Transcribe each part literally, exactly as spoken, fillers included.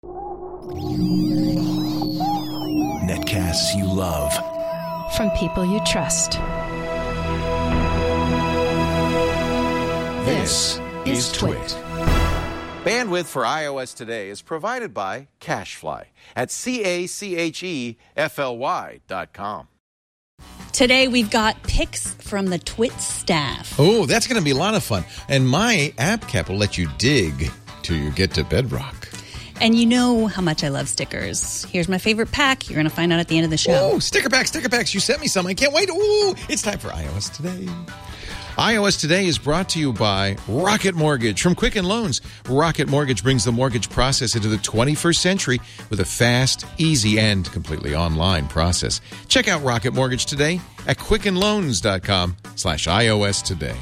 Netcasts you love. From people you trust. This is Twit. Bandwidth for iOS today is provided by CacheFly at C A C H E F L Y dot com. Today we've got picks from the Twit staff. Oh, that's going to be a lot of fun. And my app cap will let you dig till you get to Bedrock. And you know how much I love stickers. Here's my favorite pack. You're going to find out at the end of the show. Oh, sticker packs, sticker packs. You sent me some. I can't wait. Ooh, it's time for iOS Today. iOS Today is brought to you by Rocket Mortgage. From Quicken Loans, Rocket Mortgage brings the mortgage process into the twenty-first century with a fast, easy, and completely online process. Check out Rocket Mortgage today at quickenloans.com slash iOS Today.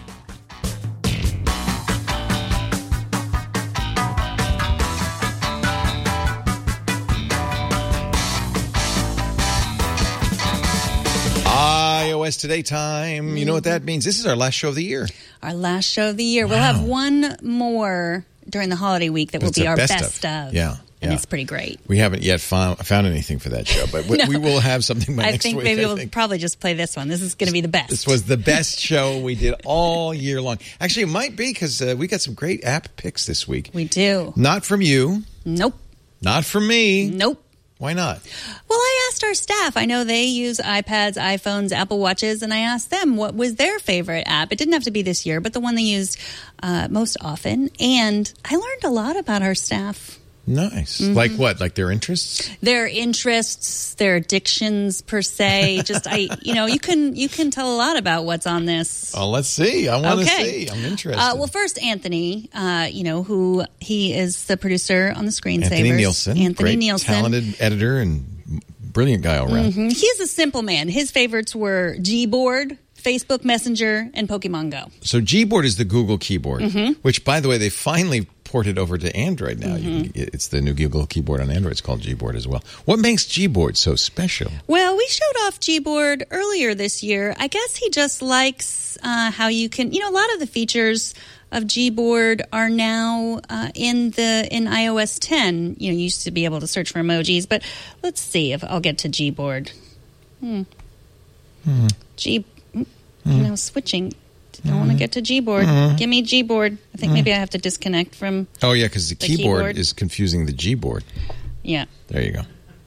iOS Today time. You know what that means? This is our last show of the year. Our last show of the year. Wow. We'll have one more during the holiday week that will be our best, best of. of. Yeah. And yeah. it's pretty great. We haven't yet found, found anything for that show, but we, no. we will have something by I next think week. Maybe I we'll think. probably just play this one. This is going to be the best. This was the best show we did all year long. Actually, it might be because uh, we got some great app picks this week. We do. Not from you. Nope. Not from me. Nope. Why not? Well, I asked our staff. I know they use iPads, iPhones, Apple Watches, and I asked them what was their favorite app. It didn't have to be this year, but the one they used uh, most often. And I learned a lot about our staff. Nice. Mm-hmm. Like what? Like their interests? Their interests, their addictions per se. Just I, you know, you can you can tell a lot about what's on this. Oh, let's see. I want to okay. see. I'm interested. Uh, well, first, Anthony, uh, you know, who he is the producer on the Screensavers. Anthony Nielsen. Anthony great, Nielsen. talented editor and brilliant guy all around. Mm-hmm. He's a simple man. His favorites were Gboard, Facebook Messenger, and Pokemon Go. So Gboard is the Google keyboard, mm-hmm. which, by the way, they finally ported over to Android now. Mm-hmm. You, it's the new Google keyboard on Android. It's called Gboard as well. What makes Gboard so special? Well, we showed off Gboard earlier this year. I guess he just likes uh, how you can, you know, a lot of the features of Gboard are now uh, in the in i O S ten. You know, you used to be able to search for emojis, but let's see if I'll get to Gboard. Hmm. Hmm. G, you know, switching. I want to get to Gboard. Mm-hmm. Give me Gboard. I think maybe I have to disconnect from. Oh yeah, because the, the keyboard, keyboard is confusing the Gboard. Yeah. There you go.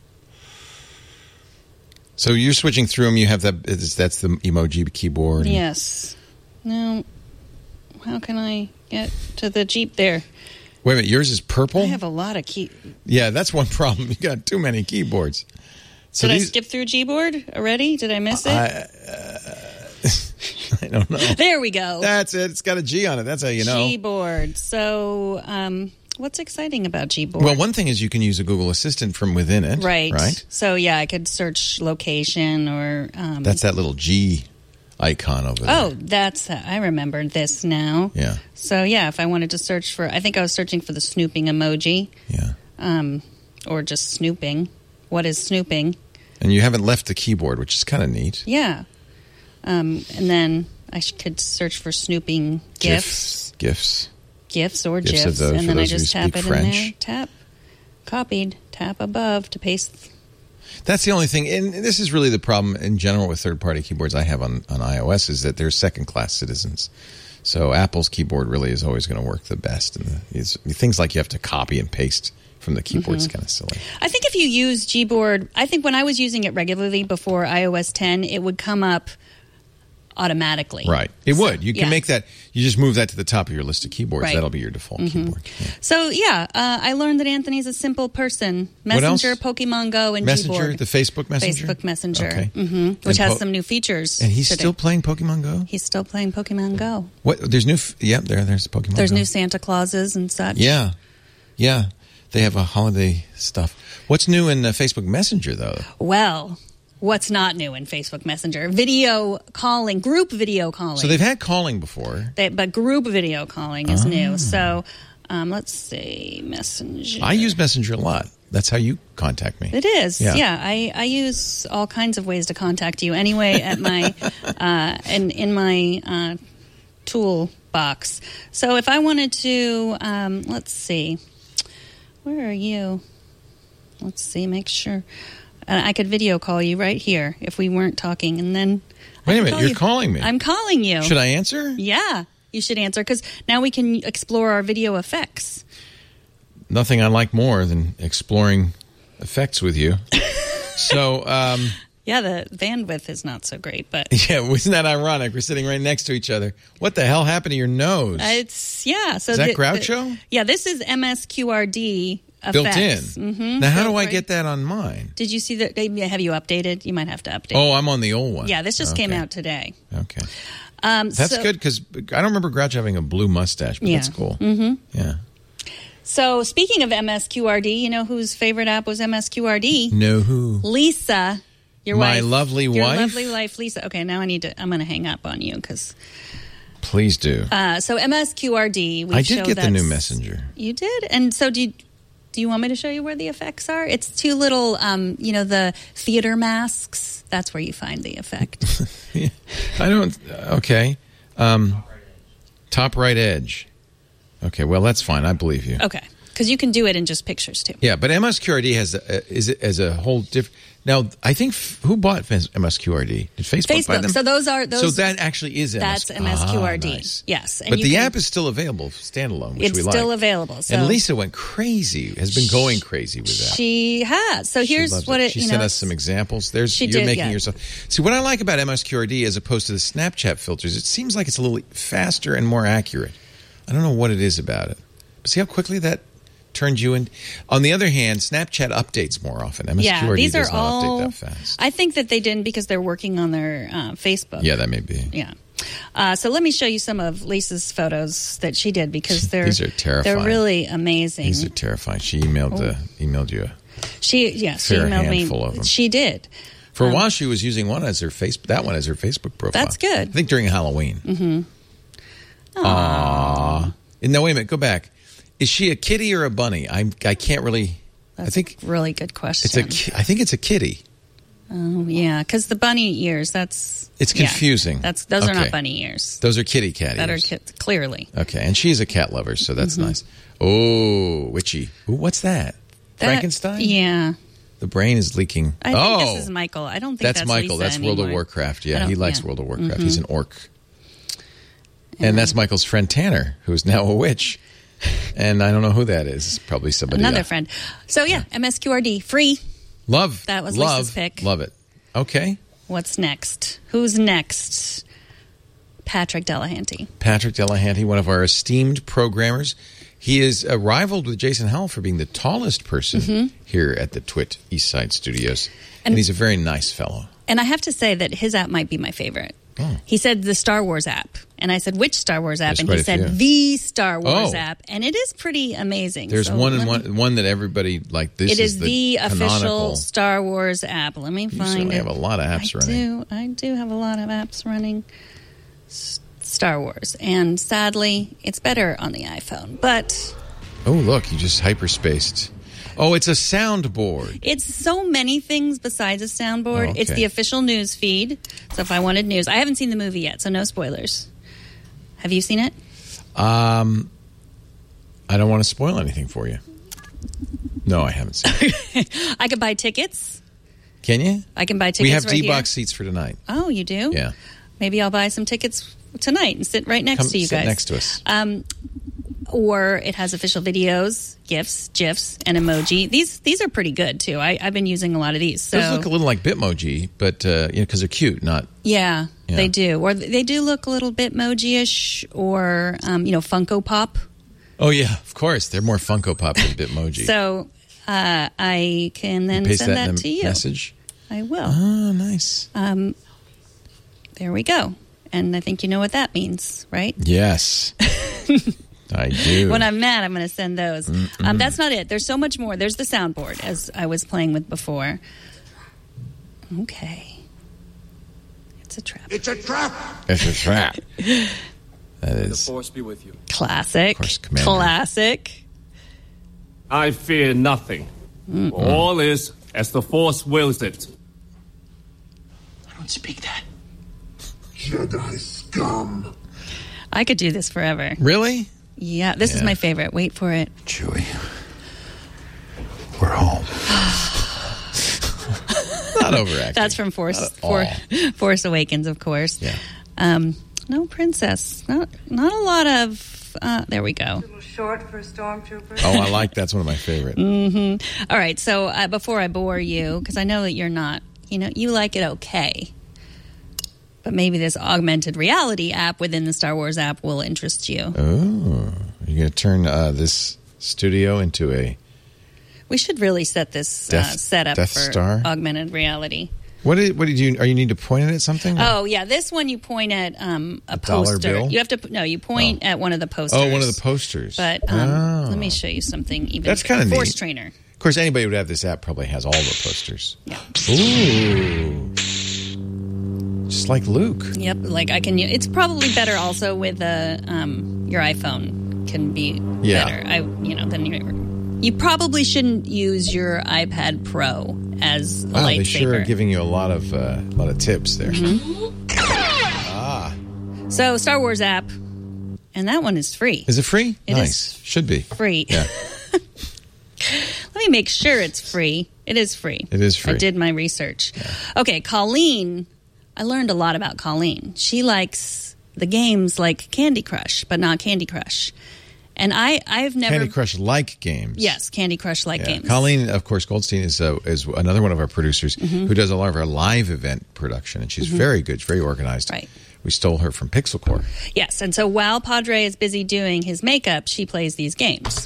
So you're switching through them. You have that. That's the emoji keyboard. Yes. Now, how can I get to the Jeep there? Wait a minute. Yours is purple? I have a lot of key. Yeah, that's one problem. You got too many keyboards. So Did these... I skip through Gboard already? Did I miss it? I, uh, I don't know. There we go. That's it. It's got a G on it. That's how you know. Gboard. So, um, what's exciting about Gboard? Well, one thing is you can use a Google Assistant from within it. Right. Right. So, yeah, I could search location or. Um, That's that little G icon over there. Oh, that's. Uh, I remember this now. Yeah. So, yeah, if I wanted to search for. I think I was searching for the snooping emoji. Yeah. Um, or just snooping. What is snooping? And you haven't left the keyboard, which is kind of neat. Yeah. Um, and then I sh- could search for snooping GIFs. GIFs. GIFs or GIFs GIFs. of those, and then I those just tap it French. in there. Tap. Copied. Tap above to paste. That's the only thing. And this is really the problem in general with third-party keyboards I have on, on iOS is that they're second-class citizens. So Apple's keyboard really is always going to work the best. And the, it's, things like you have to copy and paste from the keyboard is mm-hmm. kind of silly. I think if you use Gboard, I think when I was using it regularly before i O S ten, it would come up automatically. Right. It so, would. You can yeah. make that, you just move that to the top of your list of keyboards. Right. That'll be your default mm-hmm. keyboard. Yeah. So, yeah, uh, I learned that Anthony's a simple person. Messenger, Pokemon Go, and Messenger, Gboard. the Facebook Messenger? Facebook Messenger, okay. mm-hmm. which and has po- some new features. And he's today. still playing Pokemon Go? He's still playing Pokemon Go. What? There's new, f- yeah, there, there's Pokemon There's Go. new Santa Clauses and such. Yeah. Yeah. They have a holiday stuff. What's new in uh, Facebook Messenger, though? Well, what's not new in Facebook Messenger? Video calling, group video calling. So they've had calling before. They, but group video calling is oh. new. So um, let's see, Messenger. I use Messenger a lot. That's how you contact me. It is. Yeah, yeah I, I use all kinds of ways to contact you anyway at my uh, in, in my uh, tool box. So if I wanted to, um, let's see. Where are you? let's see, make sure. And I could video call you right here if we weren't talking, and then. Wait I a minute, call you're you. calling me. I'm calling you. Should I answer? Yeah, you should answer because now we can explore our video effects. Nothing I like more than exploring effects with you. So, um, yeah, the bandwidth is not so great, but yeah, wasn't that ironic? We're sitting right next to each other. What the hell happened to your nose? uh, it's yeah. So Is that the, Groucho? The, yeah, this is M S Q R D effects. Built in. Mm-hmm. Now, how Built do I right- get that on mine? Did you see that? Have you updated? You might have to update. Oh, I'm on the old one. Yeah, this just Okay. came out today. Okay. Um, That's so, good because I don't remember Groucho having a blue mustache, but Yeah. that's cool. Mm-hmm. Yeah. So speaking of M S Q R D, you know whose favorite app was M S Q R D? Know who? Lisa, your My wife. lovely your wife? lovely wife, Lisa. Okay, now I need to. I'm going to hang up on you because. Please do. Uh, so M S Q R D. We I show did get the that's- new Messenger. You did, and so do you. Do you want me to show you where the effects are? It's two little, um, you know, the theater masks. That's where you find the effect. Yeah. I don't. Okay. Um, top right edge. Okay. Well, that's fine. I believe you. Okay, because you can do it in just pictures too. Yeah, but M S Q R D has a, is it as a whole different. Now, I think f- who bought M S Q R D? Did Facebook, buy Facebook. them? So those are those. so that actually is M S. That's M S Q R D. Ah, nice. Yes, and but you the can- app is still available standalone, which It's we like. still available. So And Lisa went crazy. Has been going crazy with that. She has. So She here's loves what it. She you sent know, us some examples. There's She you're did, making yeah. yourself. See, what I like about M S Q R D as opposed to the Snapchat filters, it seems like it's a little faster and more accurate. I don't know what it is about it. But see how quickly that turns you in. On the other hand, Snapchat updates more often. M S Q R D Yeah, these are does not all. update that fast. I think that they didn't because they're working on their uh, Facebook. Yeah, that may be. Yeah. Uh, so let me show you some of Lisa's photos that she did because they're These are terrifying. They're really amazing. These are terrifying. She emailed uh, emailed you. she yes, she fair emailed me. handful of them. She did. For a while, she was using one as her face. That one as her Facebook profile. That's good. I think during Halloween. Mm-hmm. Aww. No, wait a minute. Go back. Is she a kitty or a bunny? I I can't really. That's I think a really good question. it's a. ki- I think it's a kitty. Oh yeah, because the bunny ears. That's It's yeah, confusing. that's those are Okay. not bunny ears. Those are kitty cat That are ears. kids clearly. Okay, and she's a cat lover, so that's Mm-hmm. nice. Oh, witchy. Ooh, what's that? That- Frankenstein? Yeah. The brain is leaking. I think oh, this is Michael. I don't think that's, that's, Michael. Lisa That's World of anymore. Warcraft. I Yeah, don't- he likes yeah. World of Warcraft. He's an orc. And that's Michael's friend Tanner, who's now a witch. And I don't know who that is. Probably somebody Another else. friend. So yeah, M S Q R D free. Love. That was love, Lisa's pick. Love it. Okay. What's next? Who's next? Patrick Delahanty. Patrick Delahanty, one of our esteemed programmers. He is uh, rivaled with Jason Howell for being the tallest person here at the Twit East Side Studios. And, And- he's a very nice fellow. And I have to say that his app might be my favorite. Oh. He said the Star Wars app. And I said, which Star Wars app? There's and quite he a said, few. the Star Wars Oh. app. And it is pretty amazing. There's So one let and me- one, one that everybody, like, this It is the, the canonical. official Star Wars app. Let me You find certainly it. have a lot of apps I running. do. I do have a lot of apps running. S- Star Wars. And sadly, it's better on the iPhone. But Oh, look, you just hyperspaced. Oh, it's a soundboard. it's so many things besides a soundboard. Oh, okay. It's the official news feed. So if I wanted news, I haven't seen the movie yet, so no spoilers. Have you seen it? Um, I don't want to spoil anything for you. No, I haven't seen it. I could buy tickets. Can you? I can buy tickets We have right D-Box here. seats for tonight. Oh, you do? Yeah. Maybe I'll buy some tickets tonight and sit right next Come to you sit guys. next to us. Um, or it has official videos, GIFs, GIFs, and emoji. These these are pretty good too. I, I've been using a lot of these. So Those look a little like Bitmoji, but uh, you know, because they're cute, not. yeah, Yeah. they do. Or they do look a little bit Moji-ish, or um, you know, Funko Pop. Oh yeah, of course, they're more Funko Pop than Bitmoji. So uh, I can then Paste send that that, in a to you. message. I will. Oh, nice. Um, there we go. And I think you know what that means, right? Yes, I do. When I'm mad, I'm going to send those. Um, that's not it. There's so much more. There's the soundboard, as I was playing with before. Okay. It's a trap. It's a trap. It's a trap. That The is. force be with you. Classic. Of course, Commander. Classic. I fear nothing. All is as the force wills it. I don't speak that. Jedi scum. I could do this forever. Really? Yeah, this is Yeah. my favorite. Wait for it. Chewie. We're home. Not overacting. That's from Force For, Force Awakens, of course. Yeah. Um, no princess. Not not a lot of. Uh, there we go. A little short for a stormtrooper. Oh, I like that's one of my favorite. Mm-hmm. All right. So uh, before I bore you, because I know that you're not, you know, you like it okay. But maybe this augmented reality app within the Star Wars app will interest you. Oh, you're going to turn uh, this studio into a... We should really set this Death, uh, setup Death for Star? augmented reality. What did, what did you... Are you need to point it at something? Oh, yeah. This one you point at um, a, A dollar poster. bill? You have to... No, you point Oh. at one of the posters. Oh, one of the posters. But um, Oh. let me show you something even... That's kind of neat. Force Trainer. Of course, anybody who would have this app probably has all the posters. Yeah. Ooh. Just like Luke. Yep, like I can. It's probably better also with a um, your iPhone can be Yeah. better. I you know than your. You probably shouldn't use your iPad Pro as a Wow, lightsaber. they sure are giving you a lot of uh, a lot of tips there. Mm-hmm. Ah, So Star Wars app, and that one is free. is it free? It nice, is should be. Free. Yeah. Let me make sure it's free. It is free. It is free. I did my research. Okay, Colleen. I learned a lot about Colleen. She likes the games like Candy Crush, but not Candy Crush. And I, I've never... Candy Crush like games. Yes, Candy Crush like Yeah. games. Colleen, of course, Goldstein is uh, is another one of our producers Mm-hmm. who does a lot of our live event production, and she's very good, very organized. Right. We stole her from Pixel Core. Yes, and so while Padre is busy doing his makeup, she plays these games.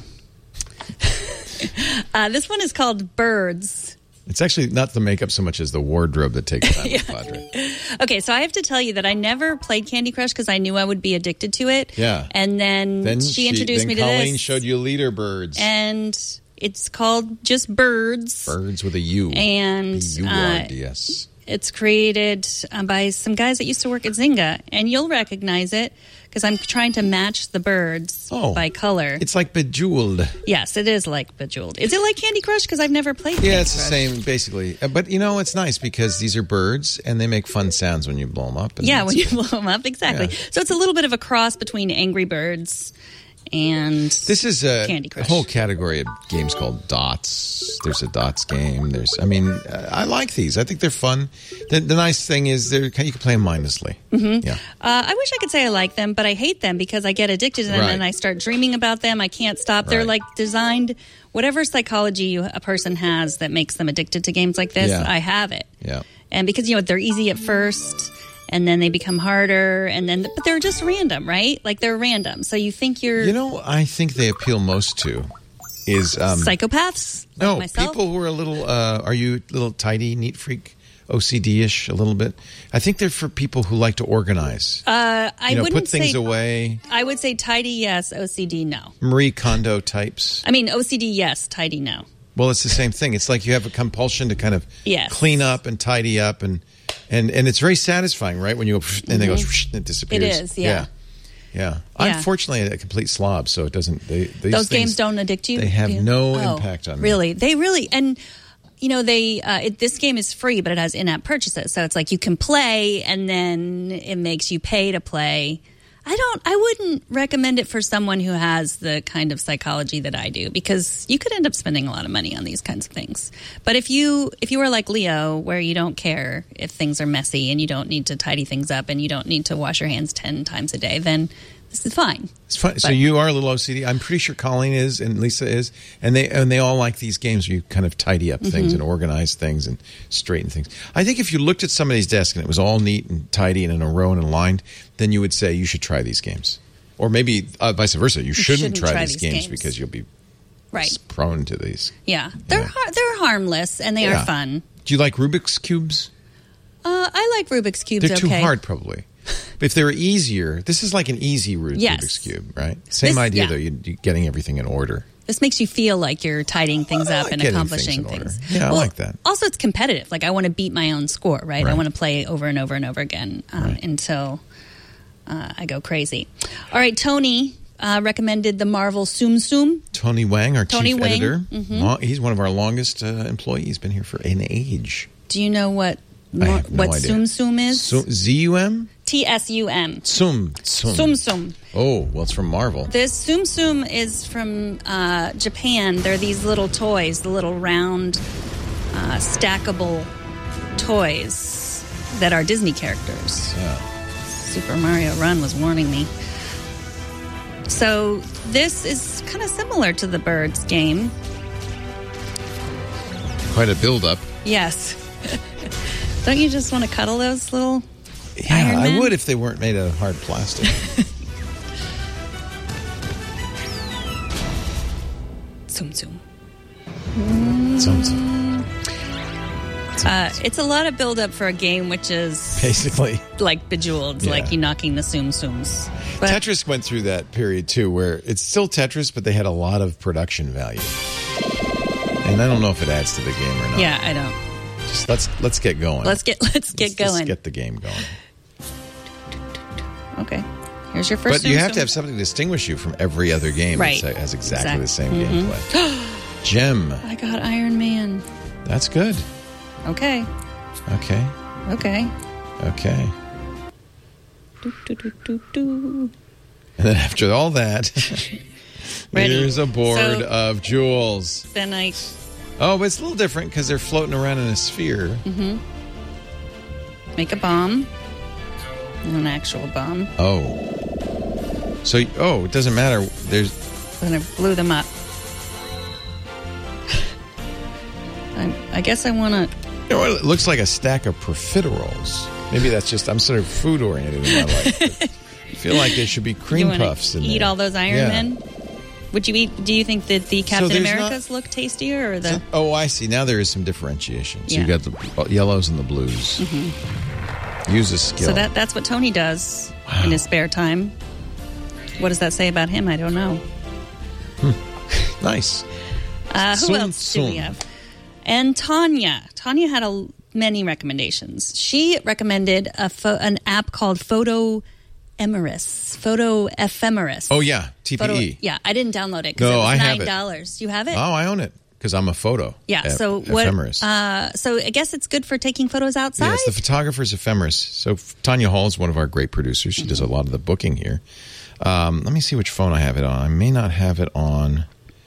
uh, this one is called Birds. It's actually not the makeup so much as the wardrobe that takes time with Padre. Okay, so I have to tell you that I never played Candy Crush because I knew I would be addicted to it. Yeah. And then, Then she introduced then me to Colleen this. showed you leader birds. And it's called just Birds. Birds with a U. And B U R D S. uh, it's created uh, by some guys that used to work at Zynga. And you'll recognize it because I'm trying to match the birds Oh. by color. It's like Bejeweled. Yes, it is like Bejeweled. Is it like Candy Crush? Because I've never played Candy Yeah, it's the Crush. same, basically. Uh, But, you know, it's nice because these are birds, and they make fun sounds when you blow them up. And Yeah, it's- when you blow them up, exactly. Yeah. So it's a little bit of a cross between Angry Birds and This is a, Candy Crush. a whole category of games called Dots. There's a Dots game. There's, I mean, uh, I like these. I think they're fun. The, the nice thing is they're you can play them mindlessly. Mm-hmm. Yeah. Uh, I wish I could say I like them, but I hate them because I get addicted to them Right. and I start dreaming about them. I can't stop. They're Right. like designed, whatever psychology you, a person has that makes them addicted to games like this, Yeah. I have it. Yeah. And because, you know, they're easy at first and then they become harder and then, but they're just random, right? Like they're random. So you think you're You know, I think they appeal most to is um, psychopaths? Like no myself? people who are a little. Uh, are you a little tidy, neat freak, O C D-ish a little bit? I think they're for people who like to organize. Uh, I you know, wouldn't put things say, away. I would say tidy, yes. O C D, no. Marie Kondo types. I mean, O C D, yes. Tidy, no. Well, it's the same thing. It's like you have a compulsion to kind of Yes. clean up and tidy up, and and and it's very satisfying, right? When you go and it goes and it disappears. It is, yeah. yeah, yeah. I'm Yeah. fortunately a complete slob, so it doesn't. They, these Those things, games don't addict you? They have Do you? no Oh, impact on me. Really? They really, and you know, they, uh, it, this game is free, but it has in-app purchases. So it's like you can play and then it makes you pay to play. I don't, I wouldn't recommend it for someone who has the kind of psychology that I do because you could end up spending a lot of money on these kinds of things. But if you, if you are like Leo, where you don't care if things are messy and you don't need to tidy things up and you don't need to wash your hands ten times a day, then this is fine. It's fun. So But- you are a little O C D. I'm pretty sure Colleen is and Lisa is, and they and they all like these games where you kind of tidy up things Mm-hmm. and organize things and straighten things. I think if you looked at somebody's desk and it was all neat and tidy and in a row and aligned, then you would say you should try these games, or maybe uh, vice versa. You shouldn't, shouldn't try, try these, these games, games. because you'll be Right. prone to these. Yeah. They're, Yeah. har- they're harmless and they Yeah. are fun. Do you like Rubik's cubes? Uh, I like Rubik's Cubes. They're too okay. hard, probably. But if they were easier, this is like an easy Ru- Yes. Rubik's cube, right? Same This- idea yeah. though. You, you getting everything in order. This makes you feel like you're tidying things I up like and getting accomplishing things in order. things. Yeah, I like that. Also, it's competitive. Like I want to beat my own score, right? I Right. want to play over and over and over again um, Right. until uh, I go crazy. All right, Tony uh, recommended the Marvel Tsum Tsum. Tony Wang, our Tony chief Wang, editor. mhm. Long- he's one of our longest uh, employees. He's been here for an age. Do you know what I Mar- have no what idea. Tsum Tsum is? So, Z U M? T S U M. Tsum. Tsum. Tsum Tsum. Oh, well, it's from Marvel. This Tsum Tsum is from uh, Japan. They're these little toys, the little round, uh, stackable toys that are Disney characters. Yeah. Super Mario Run was warning me. So this is kind of similar to the Birds game. Quite a build-up. Yes. Don't you just want to cuddle those little Yeah, Iron I Man? would if they weren't made of hard plastic. Tsum Tsum. Tsum Tsum. Uh, it's a lot of build-up for a game which is Basically. like Bejeweled, Yeah. like you knocking the Tsum Tsums. But Tetris went through that period, too, where it's still Tetris, but they had a lot of production value. And I don't know if it adds to the game or not. yeah, I don't. Just let's let's get going. Let's get let's get Let's- going. Let's get the game going. Okay, here's your first. But you Tsum have to Tsum. have something to distinguish you from every other game Right. that has exactly Exact- the same Mhm. gameplay. Gem. I got Iron Man. That's good. Okay, Okay. okay. Okay. Do, do, do, do, do. And then after all that, Ready. here's a board So- of jewels. Then I Oh, but it's a little different because they're floating around in a sphere. Mm-hmm. make a bomb, an actual bomb, Oh. So, oh, it doesn't matter. There's and I blew them up. I, I guess I want to. You know what? It looks like a stack of profiteroles. Maybe that's just, I'm sort of food oriented in my life. but I feel like there should be cream puffs in eat there. all those Iron Yeah. Men. Would you eat? Do you think that the Captain there's Americas look tastier or the? So- oh, I see. Now there is some differentiation. So you Yeah. got the yellows and the blues. Use a skill. So that that's what Tony does in his spare time. What does that say about him? I don't know. Nice. Uh, who Tsum else do we Tsum. have? And Tanya. Tanya had a, many recommendations. She recommended a pho- an app called Photo Ephemeris. Photo Ephemeris. Oh, yeah. T P E. Photo, yeah, I didn't download it because No, it was I have nine it. dollars. You have it? Oh, I own it because I'm a photo. yeah. ep- So what? Ephemeris. Uh, so I guess it's good for taking photos outside. Yeah, it's the photographer's ephemeris. So f- Tanya Hall is one of our great producers. She does a lot of the booking here. Um, let me see which phone I have it on. I may not have it on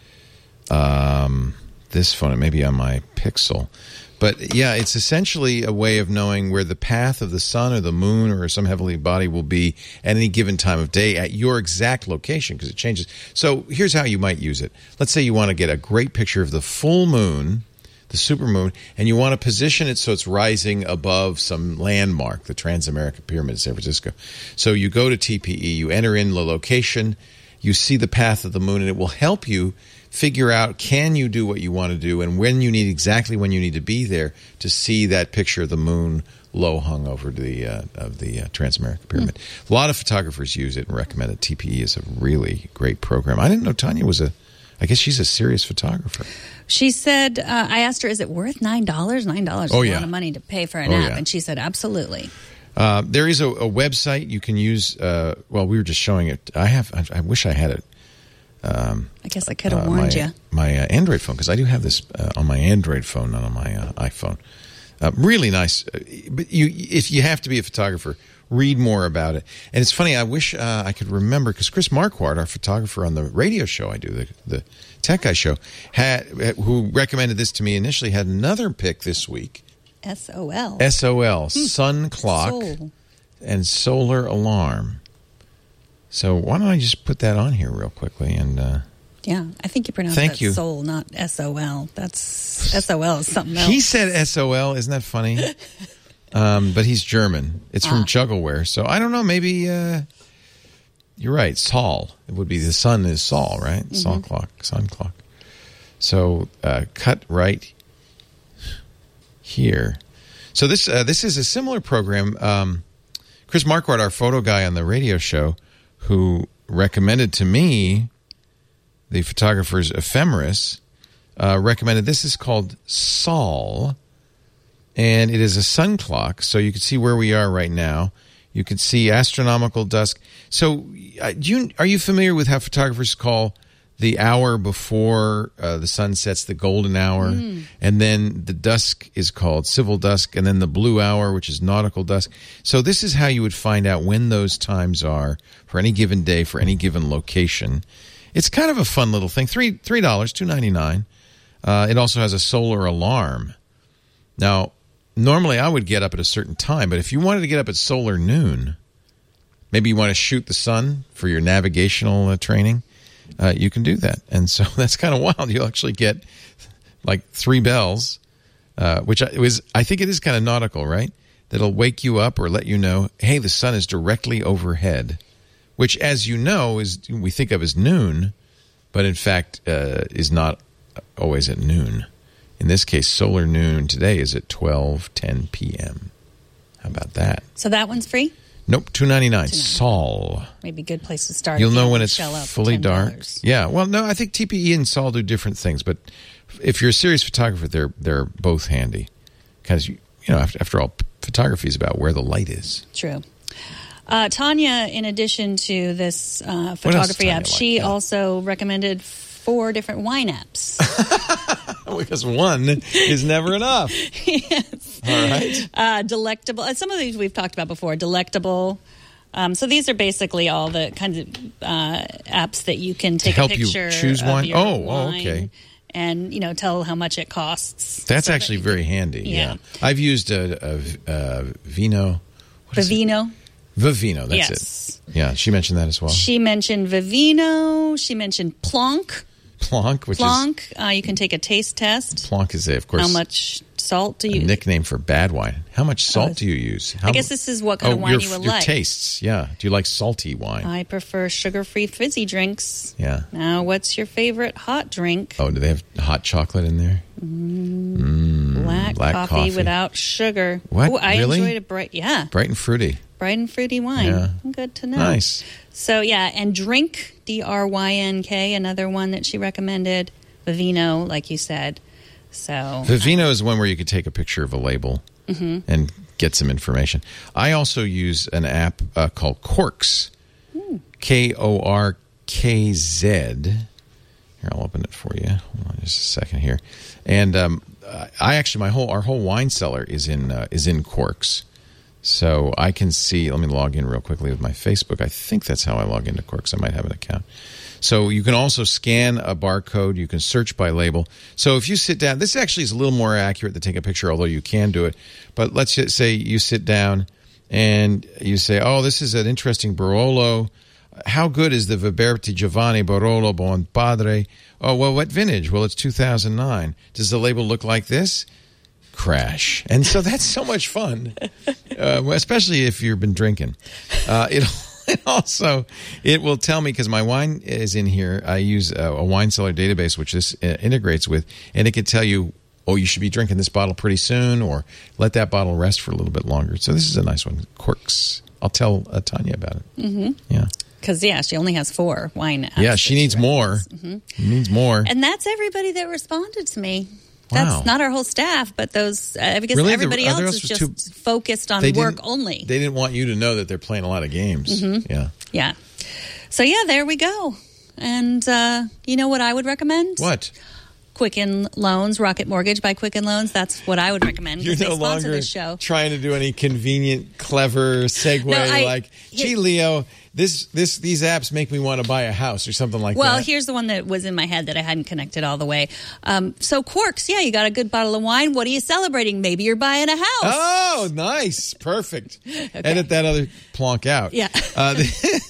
um, this phone. It may be on my Pixel. But yeah, it's essentially a way of knowing where the path of the sun or the moon or some heavenly body will be at any given time of day at your exact location because it changes. So here's how you might use it. Let's say you want to get a great picture of the full moon, the supermoon, and you want to position it so it's rising above some landmark, the Transamerica Pyramid in San Francisco. So you go to T P E, you enter in the location, you see the path of the moon, and it will help you figure out can you do what you want to do and when you need exactly when you need to be there to see that picture of the moon low hung over the uh, of the uh, Transamerica Pyramid. Mm. A lot of photographers use it and recommend it. T P E is a really great program. I didn't know Tanya was a. I guess she's a serious photographer. She said, uh, I asked her, is it worth nine dollars? nine dollars is Oh, a yeah. lot of money to pay for an Oh, app. yeah. And she said, absolutely. Uh, there is a, a website you can use. Uh, well, we were just showing it. I have. I, I wish I had it. Um, I guess I could have uh, warned my, you. My uh, Android phone, because I do have this uh, on my Android phone, not on my uh, iPhone. Uh, really nice. Uh, but you, if you have to be a photographer, read more about it. And it's funny. I wish uh, I could remember because Chris Marquardt, our photographer on the radio show I do, the, the Tech Guy show, had who recommended this to me initially, had another pick this week. S O L. S O L, Sun Clock Soul. and Solar Alarm. So why don't I just put that on here real quickly and. Uh, Yeah, I think you pronounce Thank that you. soul, not S O L. That's S O L is something else. He said S O L. Isn't that funny? um, but he's German. It's from Ah. Juggleware. So I don't know. Maybe uh, you're right. Sol. It would be the sun is Sol, right? Mm-hmm. Sol clock. Sun clock. So uh, cut right here. So this uh, this is a similar program. Um, Chris Marquardt, our photo guy on the radio show, who recommended to me the photographer's Ephemeris, uh, recommended this is called Sol, and it is a sun clock, so you can see where we are right now. You can see astronomical dusk. So, uh, do you, are you familiar with how photographers call the hour before uh, the sun sets, the golden hour, mm. and then the dusk is called civil dusk, and then the blue hour, which is nautical dusk. So this is how you would find out when those times are for any given day, for any given location. It's kind of a fun little thing. Three three dollars, two ninety nine. Uh, it also has a solar alarm. Now, normally I would get up at a certain time, but if you wanted to get up at solar noon, maybe you want to shoot the sun for your navigational uh, training. Uh, you can do that. And so that's kind of wild. You'll actually get like three bells, uh, which I, was, I think it is kind of nautical, right? That'll wake you up or let you know, hey, the sun is directly overhead, which, as you know, is we think of as noon, but in fact uh, is not always at noon. In this case, solar noon today is at twelve ten p.m. How about that? So that one's free? Nope, two ninety-nine. Sol. Maybe a good place to start. You'll know when it's fully dark. Yeah. Well, no, I think T P E and Sol do different things, but if you're a serious photographer, they're they're both handy because you you know after, after all, photography is about where the light is. True. Uh, Tanya, in addition to this uh, photography app, she like? also recommended four different wine apps. Because one is never enough. Yes. All right. Uh, delectable. Uh, some of these we've talked about before. Delectable. Um, so these are basically all the kinds of uh, apps that you can take to help a picture you choose of wine. your oh, wine okay. And you know, tell how much it costs. That's so actually that very handy. Yeah. yeah. I've used a, a, a Vino. Vivino. Vivino. That's yes. it. Yeah. She mentioned that as well. She mentioned Vivino. She mentioned Plonk. Plonk, which Plonk, is... uh, you can take a taste test. Plonk is, a, of course... How much salt do you... A nickname for bad wine. How much salt oh, do you use? How, I guess this is what kind oh, of wine your, you would your like. Your tastes, yeah. Do you like salty wine? I prefer sugar-free fizzy drinks. Yeah. Now, what's your favorite hot drink? Oh, do they have hot chocolate in there? Mm, mm, black, black coffee, coffee without sugar. What? Ooh, I really? enjoyed a bright... Yeah. Bright and fruity. Bright and fruity wine. Yeah. Good to know. Nice. So, yeah, and Drink, D R Y N K, another one that she recommended. Vivino, like you said. So Vivino um, is one where you could take a picture of a label mm-hmm. and get some information. I also use an app uh, called Korks, mm. K O R K Z. Here, I'll open it for you. Hold on just a second here. And um, I actually, my whole our whole wine cellar is in uh, is in Korks. So I can see, let me log in real quickly with my Facebook. I think that's how I log into Korks. I might have an account. So you can also scan a barcode. You can search by label. So if you sit down, this actually is a little more accurate than take a picture, although you can do it. But let's just say you sit down and you say, oh, this is an interesting Barolo. How good is the Viberti Giovanni Barolo Buon Padre? Oh, well, what vintage? Well, it's two thousand nine. Does the label look like this? Crash. And so that's so much fun, uh, especially if you've been drinking. Uh, it'll And also, it will tell me, because my wine is in here, I use a, a wine cellar database, which this uh, integrates with, and it can tell you, oh, you should be drinking this bottle pretty soon, or let that bottle rest for a little bit longer. So this is a nice one. Korks. I'll tell uh, Tanya about it. Mm-hmm. Yeah. Because, yeah, she only has four wine apps. Yeah, she needs more. Mm-hmm. She needs more. And that's everybody that responded to me. That's wow. not our whole staff, but those, uh, I guess really? everybody the, else, else is just too, focused on work only. They didn't want you to know that they're playing a lot of games. Mm-hmm. Yeah. Yeah. So, yeah, there we go. And uh, you know what I would recommend? What? Quicken Loans, Rocket Mortgage by Quicken Loans. That's what I would recommend. You're no they sponsor longer this show. trying to do any convenient, clever segue no, I, like, gee, Leo, this, this, these apps make me want to buy a house or something like well, that. Well, here's the one that was in my head that I hadn't connected all the way. Um, so Korks, yeah, you got a good bottle of wine. What are you celebrating? Maybe you're buying a house. Oh, nice. Perfect. Okay. Edit that other plonk out. Yeah. Uh, the,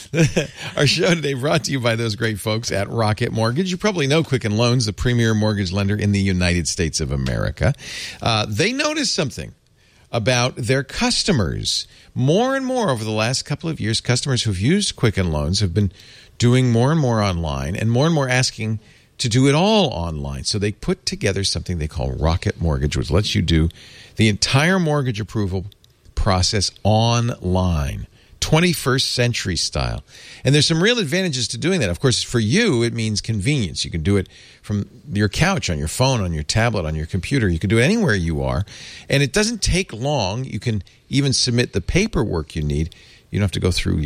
Our show today brought to you by those great folks at Rocket Mortgage. You probably know Quicken Loans, the premier mortgage lender in the United States of America. Uh, they noticed something about their customers. More and more over the last couple of years, customers who've used Quicken Loans have been doing more and more online and more and more asking to do it all online. So they put together something they call Rocket Mortgage, which lets you do the entire mortgage approval process online. twenty-first century style. And there's some real advantages to doing that. Of course, for you, it means convenience. You can do it from your couch, on your phone, on your tablet, on your computer. You can do it anywhere you are. And it doesn't take long. You can even submit the paperwork you need. You don't have to go through your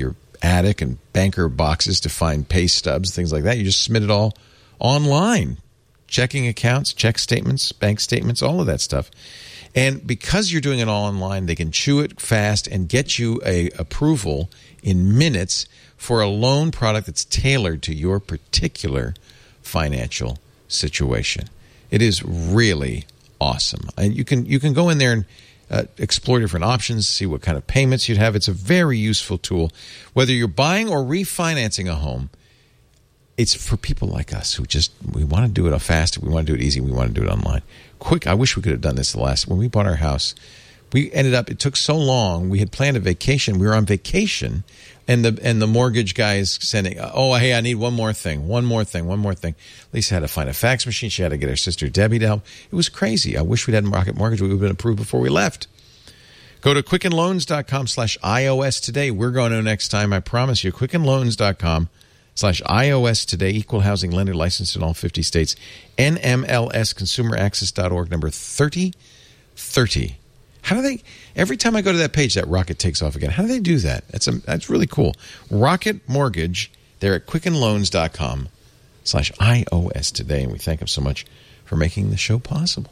attic and banker boxes to find pay stubs, things like that. You just submit it all online. Checking accounts, check statements, bank statements, all of that stuff. And because you're doing it all online, they can chew it fast and get you a approval in minutes for a loan product that's tailored to your particular financial situation. It is really awesome. And you can you can go in there and uh, explore different options, see what kind of payments you'd have. It's a very useful tool. Whether you're buying or refinancing a home, it's for people like us who just, we want to do it fast, we want to do it easy, we want to do it online. Quick, I wish we could have done this the last, when we bought our house, we ended up, it took so long, we had planned a vacation, we were on vacation, and the and the mortgage guy is sending, oh, hey, I need one more thing, one more thing, one more thing. Lisa had to find a fax machine, she had to get her sister Debbie to help. It was crazy. I wish we'd had Rocket Mortgage, we would have been approved before we left. Go to quickenloans.com slash iOS today. We're going to next time, I promise you, quickenloans.com slash iOS today, equal housing lender licensed in all fifty states, N M L S consumer access dot org, number thirty thirty. How do they, every time I go to that page, that rocket takes off again. How do they do that? That's a, that's really cool. Rocket Mortgage, they're at quickenloans.com slash iOS today, and we thank them so much for making the show possible.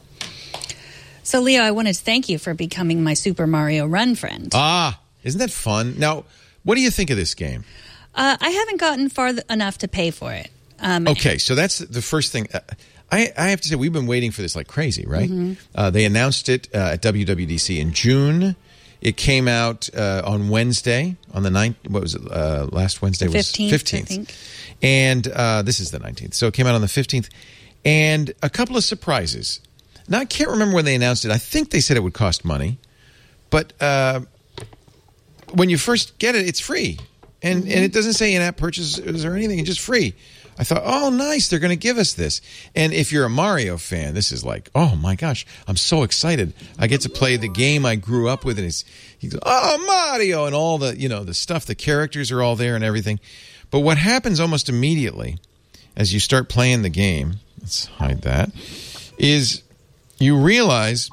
So, Leo, I wanted to thank you for becoming my Super Mario Run friend. Ah, isn't that fun? Now, what do you think of this game? Uh, I haven't gotten far th- enough to pay for it. Um, okay, so that's the first thing. Uh, I, I have to say, we've been waiting for this like crazy, right? Mm-hmm. Uh, they announced it uh, at W W D C in June. It came out uh, on Wednesday, on the ninth. What was it? Uh, last Wednesday the fifteenth, was fifteenth. I think. And uh, this is the nineteenth. So it came out on the fifteenth. And a couple of surprises. Now, I can't remember when they announced it. I think they said it would cost money. But uh, when you first get it, it's free. And, mm-hmm. and it doesn't say in-app purchases or anything. It's just free. I thought, oh, nice. They're going to give us this. And if you're a Mario fan, this is like, oh, my gosh. I'm so excited. I get to play the game I grew up with. And it's, he goes, oh, Mario. And all the, you know, the stuff, the characters are all there and everything. But what happens almost immediately as you start playing the game, let's hide that, is you realize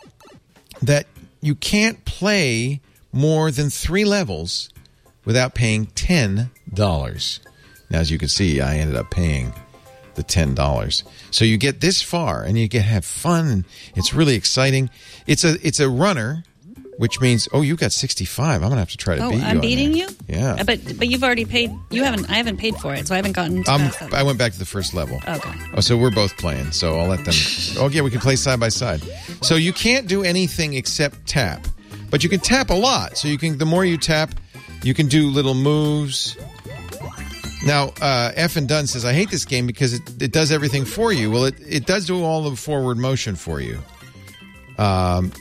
that you can't play more than three levels without paying ten dollars. Now, as you can see, I ended up paying the ten dollars. So you get this far, and you get have fun, and it's really exciting. It's a it's a runner, which means, oh, you got sixty-five. I'm going to have to try to oh, beat you. I'm beating you? Yeah. Uh, But but you've already paid. You haven't. I haven't paid for it, so I haven't gotten to um, past that. I went back to the first level. Okay. Oh, so we're both playing, so I'll let them. Oh, yeah, we can play side by side. So you can't do anything except tap. But you can tap a lot. So you can. The more you tap, you can do little moves. Now, uh, F and Dunn says, I hate this game because it, it does everything for you. Well, it, it does do all the forward motion for you. Um,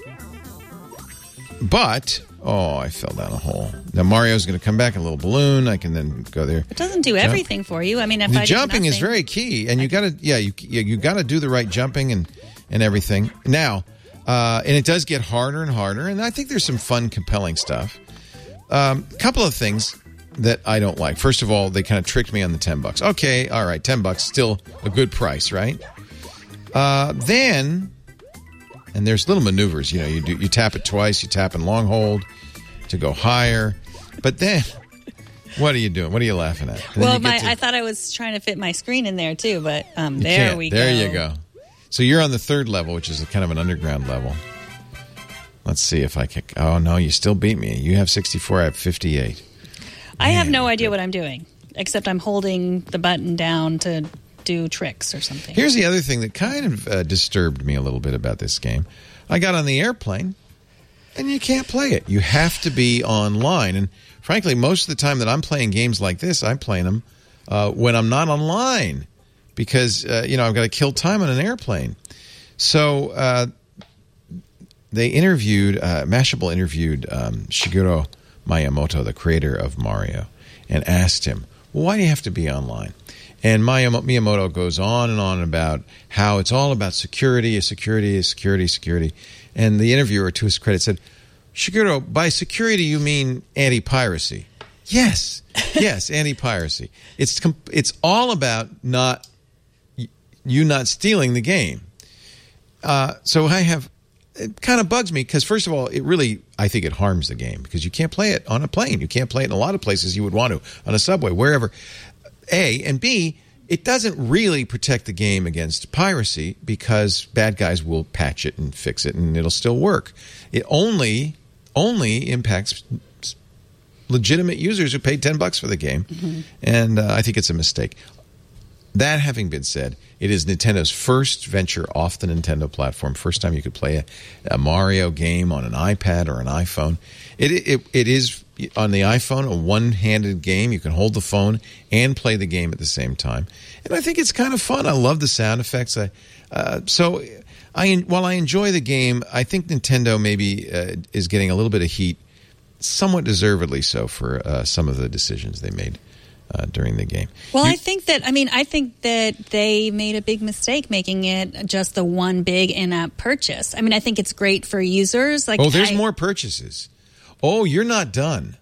but, oh, I fell down a hole. Now, Mario's going to come back in a little balloon. I can then go there. It doesn't do Jump. everything for you. I mean, if the I jumping did is very key. And you got to, yeah, you you got to do the right jumping and, and everything. Now, uh, and it does get harder and harder. And I think there's some fun, compelling stuff. A um, couple of things that I don't like. First of all, they kind of tricked me on the ten bucks. Okay, all right, ten bucks, still a good price, right? Uh, then, and there's little maneuvers. You know, you do you tap it twice, you tap and long hold to go higher. But then, what are you doing? What are you laughing at? And well, my, to, I thought I was trying to fit my screen in there too, but um, there can't. we there go. There you go. So you're on the third level, which is a kind of an underground level. Let's see if I can. Oh no, you still beat me. You have sixty-four. I have fifty-eight. I have no idea what I'm doing, except I'm holding the button down to do tricks or something. Here's the other thing that kind of uh, disturbed me a little bit about this game. I got on the airplane, and you can't play it. You have to be online. And frankly, most of the time that I'm playing games like this, I'm playing them uh, when I'm not online because, uh, you know, I've got to kill time on an airplane. So uh, they interviewed, uh, Mashable interviewed um, Shigeru Miyamoto, the creator of Mario, and asked him, well, why do you have to be online? And Miyamoto goes on and on about how it's all about security, security, security, security. And the interviewer, to his credit, said, Shigeru, by security you mean anti-piracy. Yes, yes, anti-piracy. It's it's all about not you not stealing the game. Uh, so I have it kind of bugs me because, first of all, it really, I think it harms the game because you can't play it on a plane. You can't play it in a lot of places you would want to, on a subway, wherever. A, and B, it doesn't really protect the game against piracy because bad guys will patch it and fix it and it'll still work. It only, only impacts legitimate users who paid ten bucks for the game. Mm-hmm. And uh, I think it's a mistake. That having been said, it is Nintendo's first venture off the Nintendo platform. First time you could play a, a Mario game on an iPad or an iPhone. It, it it is on the iPhone a one-handed game. You can hold the phone and play the game at the same time. And I think it's kind of fun. I love the sound effects. I, uh, so I while I enjoy the game, I think Nintendo maybe uh, is getting a little bit of heat, somewhat deservedly so, for uh, some of the decisions they made Uh, during the game. Well, you, I think that, I mean, I think that they made a big mistake making it just the one big in-app purchase. I mean, I think it's great for users. Like, oh, there's I, more purchases. Oh, you're not done.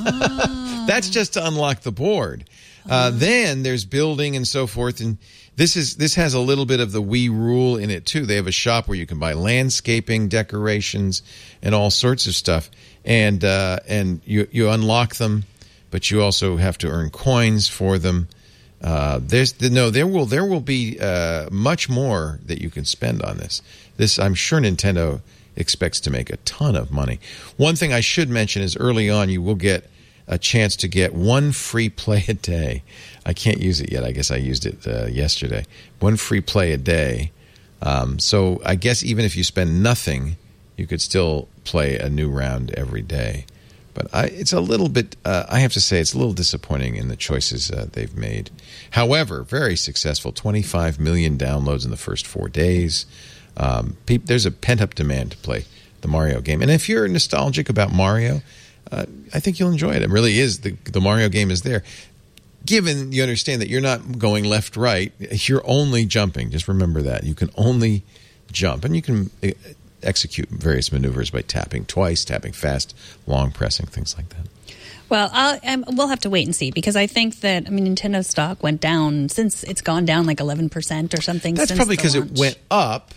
Oh. That's just to unlock the board. Uh, oh. Then there's building and so forth. And this is this has a little bit of the Wii rule in it, too. They have a shop where you can buy landscaping, decorations, and all sorts of stuff. And, uh, and you, you unlock them, but you also have to earn coins for them. Uh, there's no, there will there will be uh, much more that you can spend on this. This, I'm sure, Nintendo expects to make a ton of money. One thing I should mention is early on you will get a chance to get one free play a day. I can't use it yet. I guess I used it uh, yesterday. One free play a day. Um, so I guess even if you spend nothing, you could still play a new round every day. But I, it's a little bit, uh, I have to say, it's a little disappointing in the choices uh, they've made. However, very successful. twenty-five million downloads in the first four days. Um, pe- there's a pent-up demand to play the Mario game. And if you're nostalgic about Mario, uh, I think you'll enjoy it. It really is. The, the Mario game is there. Given you understand that you're not going left, right, you're only jumping. Just remember that. You can only jump. And you can Uh, execute various maneuvers by tapping twice, tapping fast, long pressing, things like that. Well, I'll, um, we'll have to wait and see because I think that, I mean, Nintendo stock went down since it's gone down like eleven percent or something. That's since probably because it went up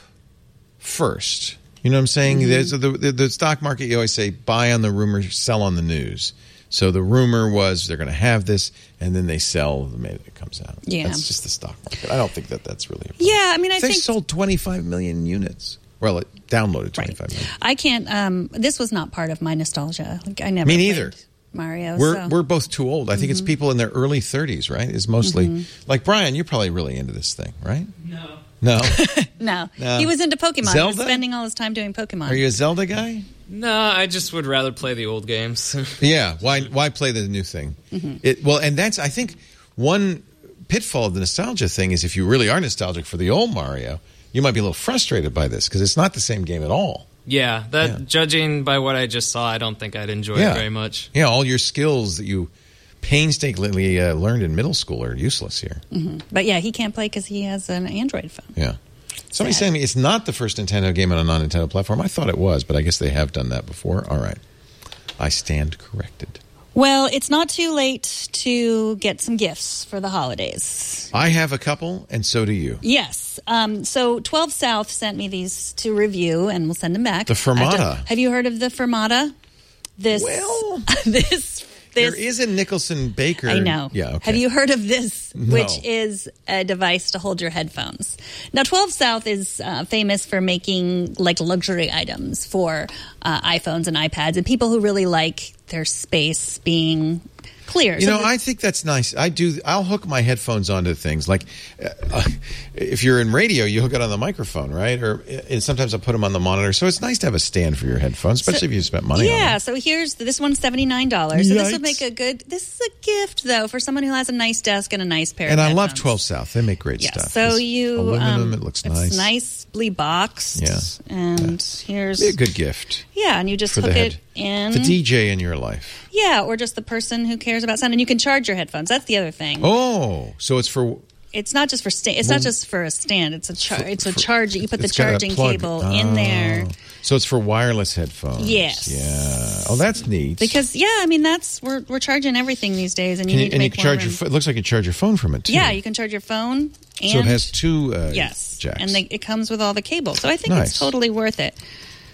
first. You know what I'm saying? Mm-hmm. There's the, the, the stock market, you always say, buy on the rumor, sell on the news. So the rumor was they're going to have this, and then they sell the minute it comes out. Yeah. That's just the stock market. I don't think that that's really a problem. Yeah, I mean, I they think... They sold twenty-five million units. Well, it downloaded twenty-five right. million. I can't. Um, this was not part of my nostalgia. Like, I never. Me neither. Mario. We're so. we're both too old. I think mm-hmm. it's people in their early thirties, right? Is mostly mm-hmm. like Brian. You're probably really into this thing, right? No. No. no. no. He was into Pokemon. Zelda? He was spending all his time doing Pokemon. Are you a Zelda guy? No, I just would rather play the old games. Yeah. Why why play the new thing? Mm-hmm. It, well, and that's I think one pitfall of the nostalgia thing is if you really are nostalgic for the old Mario, you might be a little frustrated by this because it's not the same game at all. Yeah, that yeah. judging by what I just saw, I don't think I'd enjoy yeah. it very much. Yeah, all your skills that you painstakingly uh, learned in middle school are useless here. Mm-hmm. But yeah, he can't play because he has an Android phone. Yeah. Somebody's saying to me it's not the first Nintendo game on a non-Nintendo platform. I thought it was, but I guess they have done that before. All right. I stand corrected. Well, it's not too late to get some gifts for the holidays. I have a couple, and so do you. Yes. Um, so twelve South sent me these to review, and we'll send them back. The Fermata. Have you heard of the Fermata? This, well, this, this. There is a Nicholson Baker. I know. Yeah, okay. Have you heard of this, no. which is a device to hold your headphones? Now, twelve South is uh, famous for making like luxury items for uh, iPhones and iPads, and people who really like their space being clear. You so know, the- I think that's nice. I do. I'll hook my headphones onto things like uh, if you're in radio, you hook it on the microphone, right? Or and sometimes I put them on the monitor. So it's nice to have a stand for your headphones, especially so, if you spent money. Yeah. on them. So here's this one's seventy nine dollars. So this Yikes. would make a good. This is a gift though for someone who has a nice desk and a nice pair. And of I headphones. love twelve South. They make great yeah, stuff. So it's you aluminum. Um, it looks it's nice. nicely boxed. Yeah. And yeah. here's Be a good gift. Yeah, and you just for hook the it head, in. the D J in your life. Yeah, or just the person who cares about sound, and you can charge your headphones. That's the other thing. Oh, so it's for. It's not just for sta- It's well, not just for a stand. It's a char- for, It's a for, charge. You put the it's got a charging plug. cable oh. in there. So it's for wireless headphones. Yes. Yeah. Oh, that's neat. Because yeah, I mean that's we're we're charging everything these days, and you Can need you, to and you make can more charge room. your. Fo- it looks like you charge your phone from it too. Yeah, you can charge your phone. And so it has two uh, yes, jacks. and they, it comes with all the cables. So I think Nice. it's totally worth it.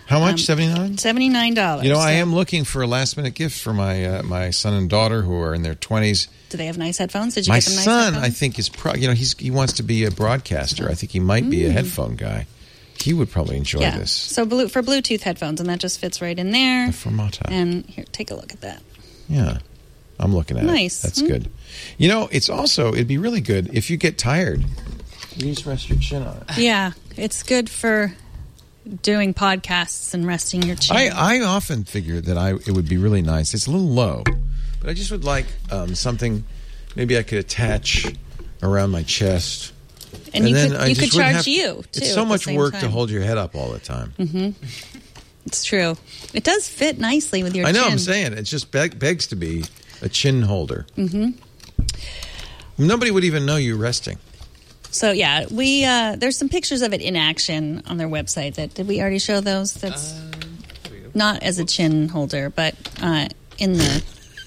How much? seventy-nine dollars? seventy-nine dollars. You know, so. I am looking for a last-minute gift for my uh, my son and daughter who are in their twenties. Do they have nice headphones? Did you my get them nice son, headphones? I think, is pro- you know he's he wants to be a broadcaster. I think he might be a headphone guy. He would probably enjoy yeah. this. So blue, for Bluetooth headphones, and that just fits right in there. The Formata. And here, take a look at that. Yeah, I'm looking at Nice. it. That's Mm. good. You know, it's also, it'd be really good if you get tired. You just rest your chin on it. Yeah, it's good for doing podcasts and resting your chin. I, I often figure that I it would be really nice. It's a little low, but I just would like um, something maybe I could attach around my chest. and, you then could, I you just could wouldn't charge have- you, too. It's at so the much same work time. to hold your head up all the time. Mm-hmm. It's true. It does fit nicely with your I know, chin. I'm saying. It just beg, begs to be a chin holder. Mm-hmm. Nobody would even know you resting. So, yeah, we uh, there's some pictures of it in action on their website. That Did we already show those? That's Uh, not as a chin holder, but uh, in the...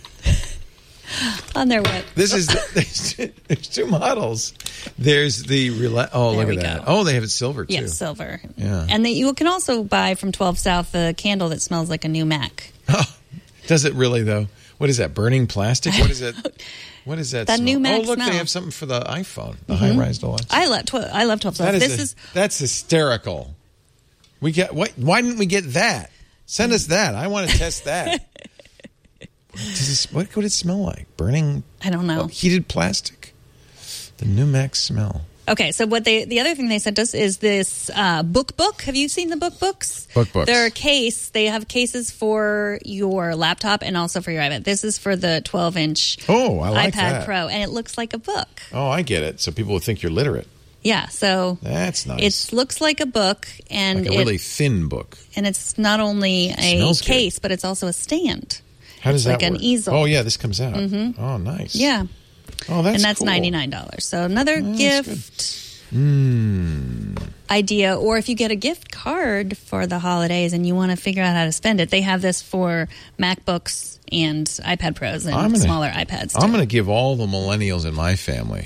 on their web. This is there's, there's two models. There's the rela- oh There look we at that. go. Oh, they have it silver too. Yes, silver. Yeah. And they, you can also buy from twelve South the candle that smells like a new Mac. Oh, does it really though? What is that? Burning plastic? What is it? What is that? That smell? new Mac Oh, look, smell. they have something for the iPhone, the high-rise deluxe. I love tw- I love twelve South. That is This a- is that's hysterical. We get what? Why didn't we get that? Send us that. I want to test that. Does this, what would it smell like? Burning? I don't know. Oh, heated plastic. The new Mac smell. Okay, so what they the other thing they sent us is this uh, book book. Have you seen the book books? Book books. They're a case. They have cases for your laptop and also for your iPad. This is for the twelve inch Oh, I like iPad that. Pro, and it looks like a book. Oh, I get it. So people would think you're literate. Yeah, so That's nice. it looks like a book, and like a it, really thin book. and it's not only a Smells good. case, but it's also a stand. How does It's that like an work? easel. Oh, yeah, this comes out. Oh, nice. Yeah, Oh, that's and that's cool. ninety-nine dollars. So another Oh, that's gift Mm. idea, or if you get a gift card for the holidays and you want to figure out how to spend it, they have this for MacBooks and iPad Pros and I'm gonna- smaller iPads. I'm too. going to give all the millennials in my family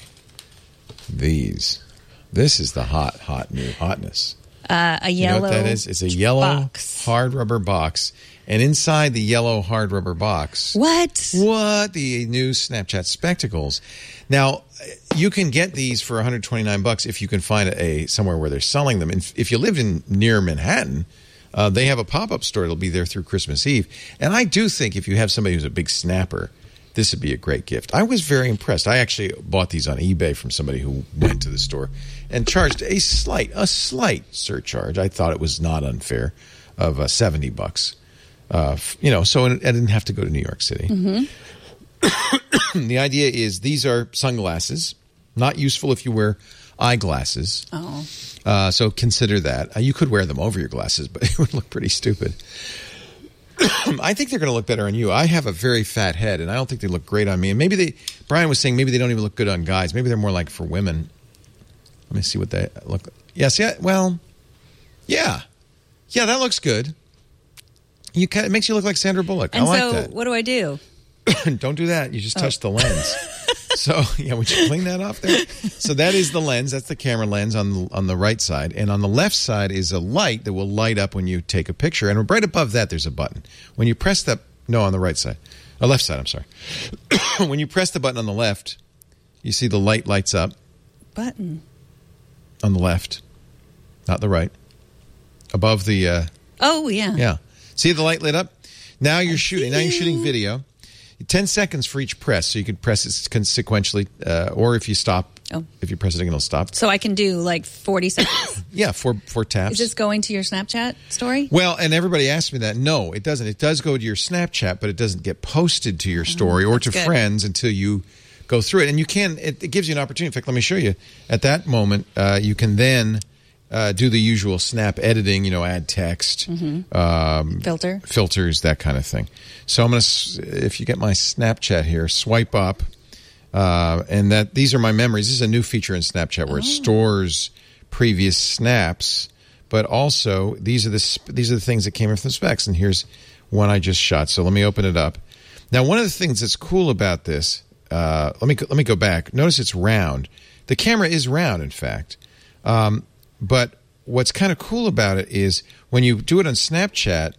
these. This is the hot, hot new hotness. uh, a You know yellow. what that is? It's a yellow box. hard rubber box. And inside the yellow hard rubber box, What? what? The new Snapchat spectacles. Now, you can get these for one hundred twenty-nine bucks if you can find a somewhere where they're selling them. And if you lived in near Manhattan, uh, they have a pop-up store. It'll be there through Christmas Eve. And I do think if you have somebody who's a big snapper, this would be a great gift. I was very impressed. I actually bought these on eBay from somebody who went to the store and charged a slight, a slight surcharge. I thought it was not unfair of uh, seventy bucks. Uh, f- you know, so I didn't have to go to New York City. The idea is these are sunglasses, not useful if you wear eyeglasses. Oh. Uh, so consider that. Uh, you could wear them over your glasses, but it would look pretty stupid. I think they're going to look better on you. I have a very fat head, and I don't think they look great on me. And maybe they, Brian was saying maybe they don't even look good on guys. Maybe they're more like for women. Let me see what they look like. Yes, yeah, well, yeah. Yeah, that looks good. You can, it makes you look like Sandra Bullock. And I like so, that. what do I do? Don't do that. You just touch the lens. So, yeah, would you clean that off there? So that is the lens. That's the camera lens on the, on the right side. And on the left side is a light that will light up when you take a picture. And right above that, there's a button. When you press that, no, on the right side. Uh, left side, I'm sorry. When you press the button on the left, you see the light lights up Button. on the left, not the right. Above the, uh, Oh, yeah. yeah. See the light lit up? Now you're shooting. Now you're shooting video. Ten seconds for each press, so you could press it sequentially, uh, or if you stop, Oh. if you press it again, it'll stop. So I can do like forty seconds. Yeah, four four taps. Is this going to your Snapchat story? Well, and everybody asked me that. No, it doesn't. It does go to your Snapchat, but it doesn't get posted to your story or to good. friends until you go through it. And you can. It, it gives you an opportunity. In fact, let me show you. At that moment, uh, you can then. Uh, do the usual snap editing, you know, add text, um, Filter. filters, that kind of thing. So I'm going to, if you get my Snapchat here, swipe up, uh, and that these are my memories. This is a new feature in Snapchat where it stores previous snaps, but also these are the sp- these are the things that came in from the specs. And here's one I just shot. So let me open it up. Now, one of the things that's cool about this, uh, let me let me go back. Notice it's round. The camera is round, in fact. Um, But what's kind of cool about it is when you do it on Snapchat,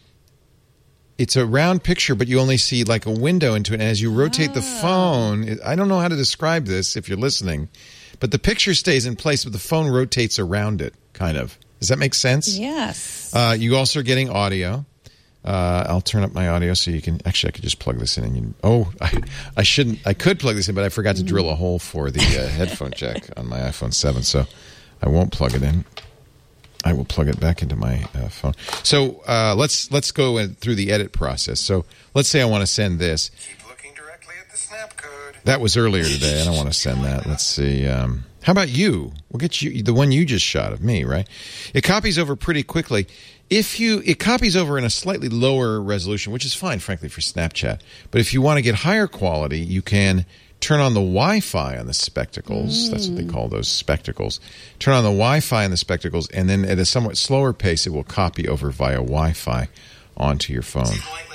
it's a round picture, but you only see like a window into it. And as you rotate oh. the phone, I don't know how to describe this if you're listening, but the picture stays in place, but the phone rotates around it, kind of. Does that make sense? Yes. Uh, you also are getting audio. Uh, I'll turn up my audio so you can... Actually, I could just plug this in. And you, oh, I, I shouldn't... I could plug this in, but I forgot to drill a hole for the uh, headphone jack on my iPhone seven, so I won't plug it in. I will plug it back into my uh, phone. So uh, let's let's go in through the edit process. So let's say I want to send this. Keep looking directly at the snap code. That was earlier today. I don't want to send that. Let's see. Um, how about you? We'll get you the one you just shot of me, right? It copies over pretty quickly. If you, it copies over in a slightly lower resolution, which is fine, frankly, for Snapchat. But if you want to get higher quality, you can turn on the Wi-Fi on the spectacles. Mm. That's what they call those spectacles. Turn on the Wi-Fi on the spectacles, and then at a somewhat slower pace, it will copy over via Wi-Fi onto your phone.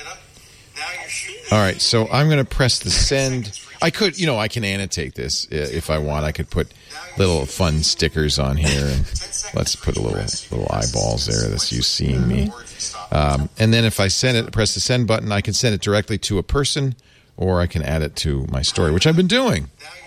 All right, so I'm going to press the send. I could, you know, I can annotate this if I want. I could put little fun stickers on here, and let's put a little little eyeballs there. That's you seeing me. Um, and then if I send it, press the send button, I can send it directly to a person, or I can add it to my story, which I've been doing.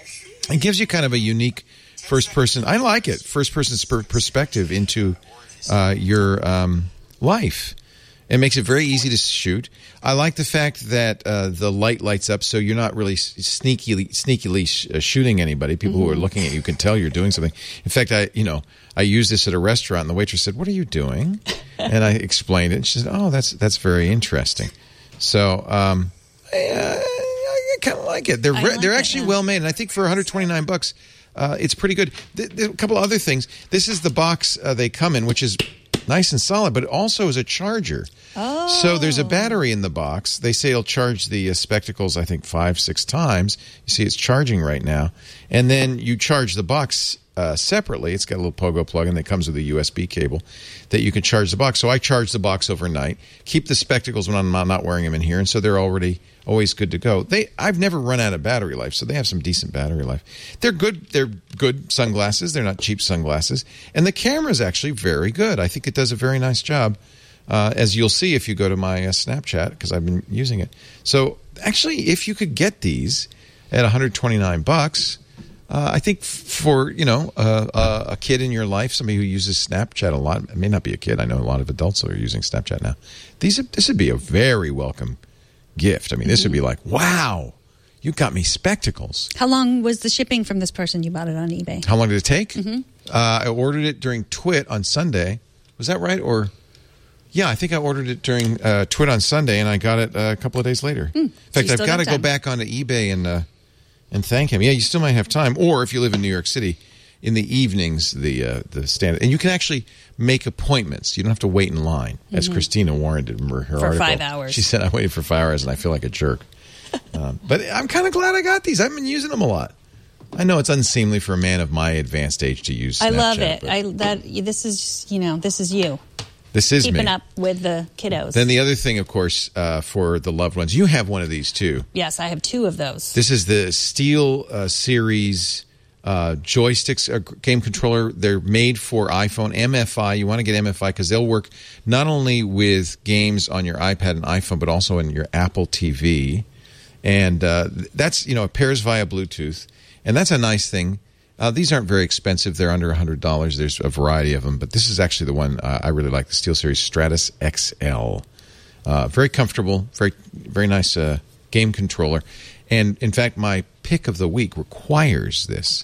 It gives you kind of a unique first-person, I like it, first-person perspective into uh, your um, life. It makes it very easy to shoot. I like the fact that uh, the light lights up, so you're not really sneakily, sneakily sh- uh, shooting anybody. People mm-hmm. who are looking at you can tell you're doing something. In fact, I, you know, I used this at a restaurant, and the waitress said, "What are you doing?" And I explained it, and she said, "Oh, that's that's very interesting." So um, I, uh, I kind of like it. They're re- like they're actually it, yeah. well made, and I think for one hundred twenty-nine bucks, uh, it's pretty good. Th- th- a couple other things. This is the box uh, they come in, which is nice and solid, but it also is a charger. Oh. So there's a battery in the box. They say it'll charge the uh, spectacles, I think, five, six times. You see it's charging right now. And then you charge the box uh, separately. It's got a little pogo plug-in that comes with a U S B cable that you can charge the box. So I charge the box overnight, keep the spectacles when I'm not wearing them in here, and so they're already always good to go. They I've never run out of battery life, so they have some decent battery life. They're good. They're good sunglasses. They're not cheap sunglasses. And the camera's actually very good. I think it does a very nice job. Uh, as you'll see if you go to my uh, Snapchat, because I've been using it. So actually, if you could get these at one hundred twenty-nine bucks, uh, I think f- for you know uh, uh, a kid in your life, somebody who uses Snapchat a lot, it may not be a kid. I know a lot of adults that are using Snapchat now. These are, this would be a very welcome gift. I mean, this would be like, wow, you got me spectacles. How long was the shipping from this person? You bought it on eBay. How long did it take? Mm-hmm. Uh, I ordered it during Twit on Sunday. Was that right? Or yeah, I think I ordered it during uh, Twit on Sunday, and I got it uh, a couple of days later. Mm, In fact, so I've got to go back onto eBay and uh, and thank him. Yeah, you still might have time. Or if you live in New York City, in the evenings, the uh, the standard, and you can actually make appointments. You don't have to wait in line, mm-hmm. as Christina Warren did in her for article. five hours. She said, "I waited for five hours, and I feel like a jerk." um, but I'm kind of glad I got these. I've been using them a lot. I know it's unseemly for a man of my advanced age to use Snapchat. I love it. I that this is you know this is you. This is keeping me. up with the kiddos. Then the other thing, of course, uh, for the loved ones, you have one of these too. Yes, I have two of those. This is the Steel uh, Series uh, joysticks uh, game controller. They're made for iPhone, M F I. You want to get M F I because they'll work not only with games on your iPad and iPhone, but also in your Apple T V. And uh, that's, you know, it pairs via Bluetooth. And that's a nice thing. Uh, these aren't very expensive. They're under one hundred dollars. There's a variety of them. But this is actually the one uh, I really like, the SteelSeries Stratus X L. Uh, very comfortable, very very nice uh, game controller. And, in fact, my pick of the week requires this.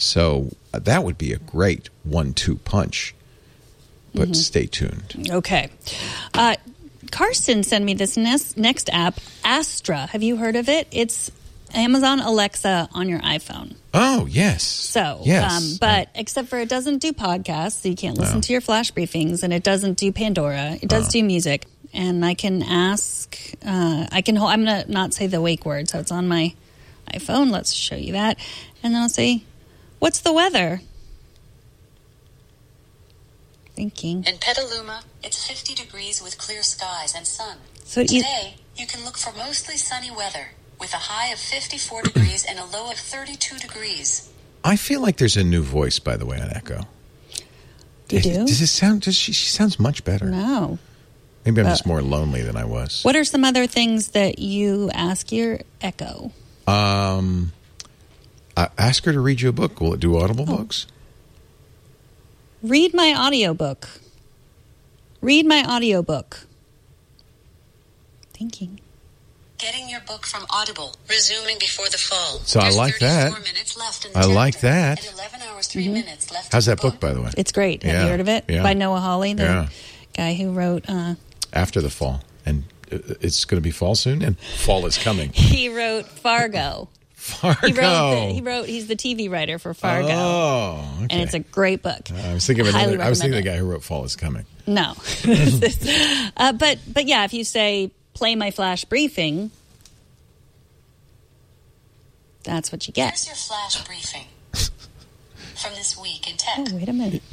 So uh, that would be a great one two punch. But mm-hmm. stay tuned. Okay. Uh, Carson sent me this next, next app, Astra. Have you heard of it? It's Amazon Alexa on your iPhone. Oh, yes. So, yes. Um, but except for it doesn't do podcasts, so you can't listen no. to your flash briefings, and it doesn't do Pandora. It does oh. do music. And I can ask, uh, I can, I'm going to not say the wake word, so it's on my iPhone. Let's show you that. And then I'll say, what's the weather? Thinking. In Petaluma, it's fifty degrees with clear skies and sun. So Today, you, you can look for mostly sunny weather, with a high of fifty-four degrees and a low of thirty-two degrees. I feel like there's a new voice, by the way, on Echo. You do? Does it sound? Does she? She sounds much better. No. Maybe I'm Uh, just more lonely than I was. What are some other things that you ask your Echo? Um, uh, ask her to read you a book. Will it do Audible Oh. books? Read my audiobook. Read my audiobook. Thinking. Getting your book from Audible, resuming before the fall. So I There's like that. thirty-four minutes left in the I like chapter, that. and eleven hours, three Mm-hmm. minutes left How's in that the book, by the way? It's great. Have Yeah, you heard of it? yeah. By Noah Hawley, the Yeah. guy who wrote... Uh, After the fall, and uh, it's going to be fall soon, and fall is coming. he wrote Fargo. Fargo. He wrote, the, he wrote. He's the T V writer for Fargo, Oh, okay. and it's a great book. I was thinking of Highly another, I was thinking of recommend the guy who wrote Fall is Coming. No, uh, but but yeah, if you say play my flash briefing, that's what you get. Here's your flash briefing from this week in tech. Oh, wait a minute.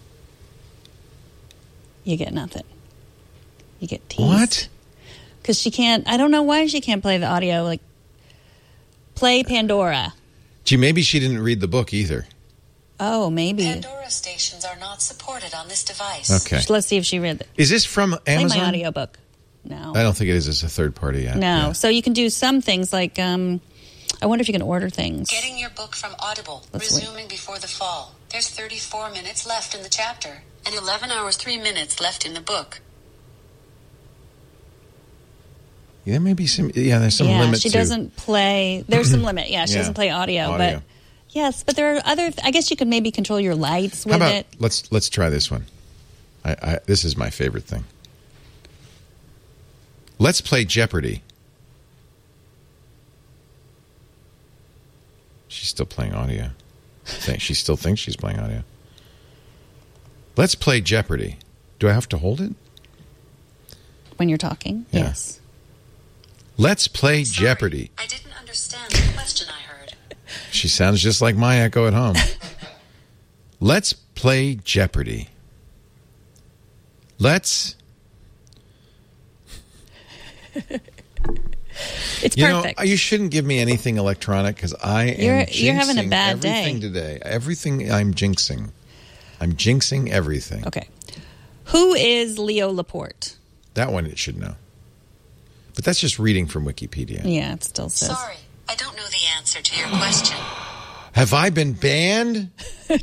You get nothing. You get teased. What? Because she can't. I don't know why she can't play the audio. Like play Pandora. Gee, maybe she didn't read the book either. Oh, maybe. Pandora stations are not supported on this device. Okay. Let's see if she read it. Is this from Amazon? Play my audiobook. No. I don't think it is. It's a third party app. No. Yeah. So you can do some things like, um, I wonder if you can order things. Getting your book from Audible, Let's wait. resuming before the fall. There's thirty-four minutes left in the chapter, and eleven hours, three minutes left in the book. Yeah, there may be some. Yeah, there's some yeah, limit she to. doesn't play. There's some limit. Yeah, she Yeah. doesn't play audio, Audio. but yes, but there are other. I guess you could maybe control your lights with How about it. let's let's try this one. I, I this is my favorite thing. Let's play Jeopardy. She's still playing audio. Think she still thinks she's playing audio. Let's play Jeopardy. Do I have to hold it? When you're talking, Yeah. yes. Let's play Sorry, Jeopardy. I didn't understand the question I heard. She sounds just like my Echo at home. Let's play Jeopardy. Let's. It's You perfect. know, you shouldn't give me anything electronic because I am You're- jinxing you're having a bad everything day. today. Everything I'm jinxing. I'm jinxing everything. Okay. Who is Leo Laporte? That one it should know. But that's just reading from Wikipedia. Yeah, it still says. Sorry, I don't know the answer to your question. Have I been banned?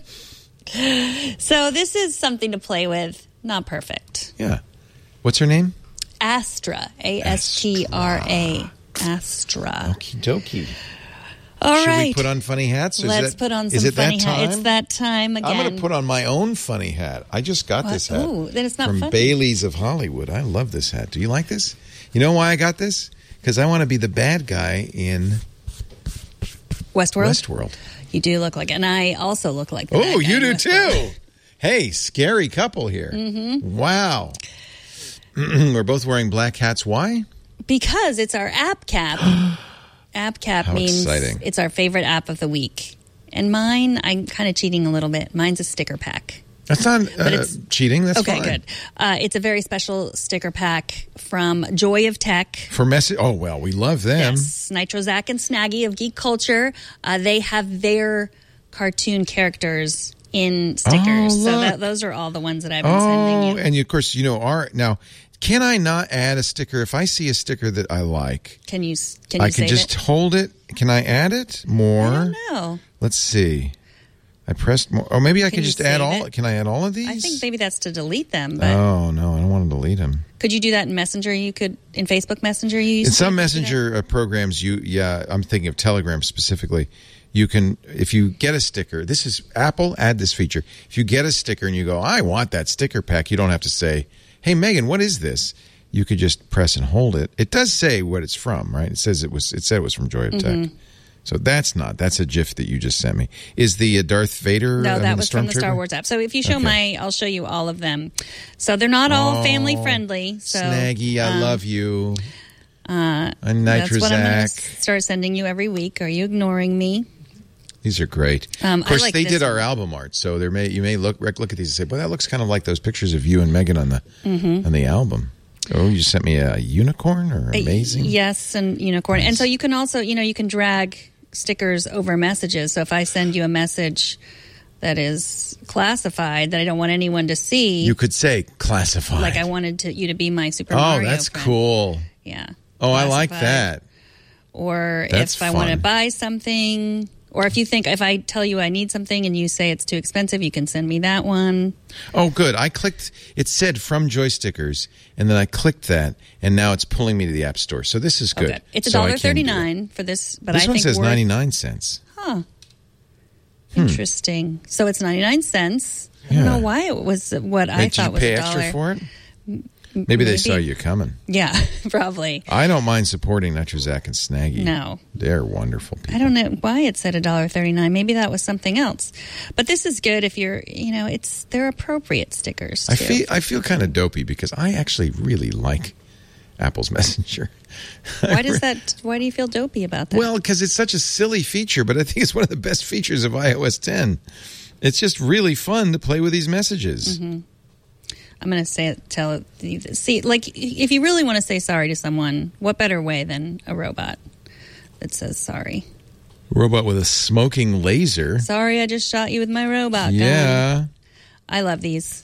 So this is something to play with. Not perfect. Yeah. What's her name? Astra. A S T R A. Astra. Okie dokie. All Should right. we put on funny hats? Is Let's it- put on is some it that funny hat. time? It's that time again. I'm going to put on my own funny hat. I just got What? this hat Ooh, then it's not from funny. Bailey's of Hollywood. I love this hat. Do you like this? You know why I got this? Because I want to be the bad guy in Westworld? Westworld. You do look like, and I also look like. the bad Oh, guy you in do Westworld. too. Hey, scary couple here. Mm-hmm. Wow. We're both wearing black hats. Why? Because it's our app cap. App cap How means exciting. it's our favorite app of the week. And mine, I'm kind of cheating a little bit. Mine's a sticker pack. That's not But uh, it's- cheating. That's okay, fine. good. Uh, it's a very special sticker pack from Joy of Tech. For message. Oh, well, we love them. Yes, Nitro Zach and Snaggy of Geek Culture. Uh, they have their cartoon characters in stickers. Oh, so look. that, those are all the ones that I've been sending Oh, you. and you, of course, you know, our now. Can I not add a sticker if I see a sticker that I like? Can you can you I can save just it? hold it. Can I add it more? I don't know. Let's see. I pressed more. Or maybe I Can can you just add save all. it? Can I add all of these? I think maybe that's to delete them. But Oh no, I don't want to delete them. could you do that in Messenger? You could in Facebook Messenger. You used In to some do that? messenger uh, programs, you yeah, I'm thinking of Telegram specifically. You can, if you get a sticker. This is Apple. Add this feature. If you get a sticker and you go, I want that sticker pack. You don't have to say, Hey Megan, what is this? You could just press and hold it. It does say what it's from, right? It says it was. It said it was from Joy of Mm-hmm. Tech. So that's not. That's a GIF that you just sent me. Is the uh, Darth Vader? No, I that mean, was from the Star Stormtrooper? Wars app. So if you show Okay. my, I'll show you all of them. So they're not all Oh, family friendly. So Snaggy, I um, love you. Uh, And that's what I'm going to Nitrozac. start sending you every week. Are you ignoring me? These are great. Um, of course, I like they this did our one. album art, so there may you may look look at these and say, "Well, that looks kind of like those pictures of you and Megan on the Mm-hmm. on the album." Oh, you sent me a unicorn or amazing? Uh, yes, and unicorn. And so you can also, you know, you can drag stickers over messages. So if I send you a message that is classified that I don't want anyone to see. You could say classified. Like I wanted to, you to be my Super oh, Mario that's friend. cool. Yeah. Oh, classified. I like that. Or That's if I fun. want to buy something, or if you think, if I tell you I need something and you say it's too expensive, you can send me that one. Oh, good. I clicked, it said from Joystickers, and then I clicked that, and now it's pulling me to the App Store. So this is good. Okay. It's So I one dollar can do it. thirty-nine for this, but This I one think says worth, ninety-nine cents. Huh. Hmm. Interesting. So it's ninety-nine cents. I Yeah. don't know why it was what I Did thought you was pay a extra dollar. for it? Maybe they Maybe. saw you coming. Yeah, probably. I don't mind supporting Nutrazak and Snaggy. No. They're wonderful people. I don't know why it said one dollar thirty-nine. Maybe that was something else. But this is good if you're, you know, it's they're appropriate stickers too. I feel I feel kind of dopey because I actually really like Apple's Messenger. Why does that why do you feel dopey about that? Well, because it's such a silly feature, but I think it's one of the best features of i O S ten. It's just really fun to play with these messages. Mm-hmm. I'm going to say it, tell it, see, like, if you really want to say sorry to someone, what better way than a robot that says sorry? Robot with a smoking laser. Sorry, I just shot you with my robot gun. Yeah. I love these.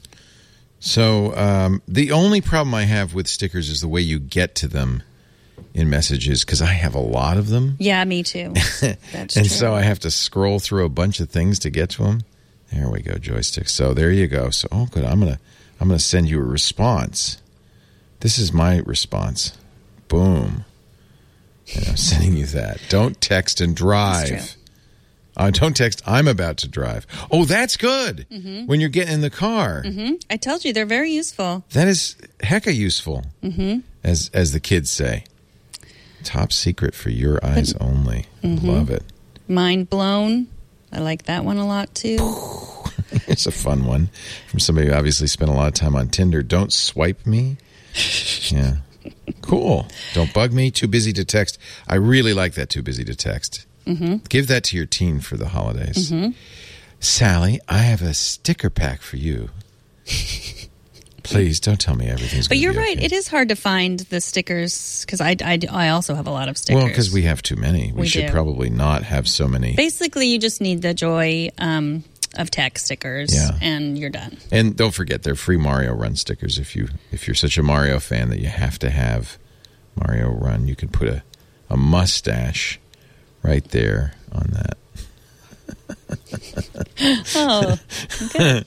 So um, the only problem I have with stickers is the way you get to them in messages, because I have a lot of them. Yeah, me too. That's and true. so I have to scroll through a bunch of things to get to them. There we go, joystick. So there you go. So oh, good. I'm gonna I'm gonna send you a response. This is my response. Boom. And I'm sending you that. Don't text and drive. Uh, don't text. I'm about to drive. Oh, that's good. Mm-hmm. When you're getting in the car. Mm-hmm. I told you they're very useful. That is hecka useful, Mm-hmm. as as the kids say. Top secret for your eyes only. Mhm. Love it. Mind blown. I like that one a lot too. It's a fun one from somebody who obviously spent a lot of time on Tinder. Don't swipe me. Yeah. Cool. Don't bug me. Too busy to text. I really like that too busy to text. Mm-hmm. Give that to your teen for the holidays. Mm-hmm. Sally, I have a sticker pack for you. Please don't tell me everything's But going to you're be right. okay. It is hard to find the stickers because I, I, I also have a lot of stickers. Well, because we have too many. We, We should do. probably not have so many. Basically, you just need the joy um, of tech stickers, Yeah. and you're done. And don't forget, they're free Mario Run stickers. If you if you're such a Mario fan that you have to have Mario Run, you can put a, a mustache right there on that. Oh, okay.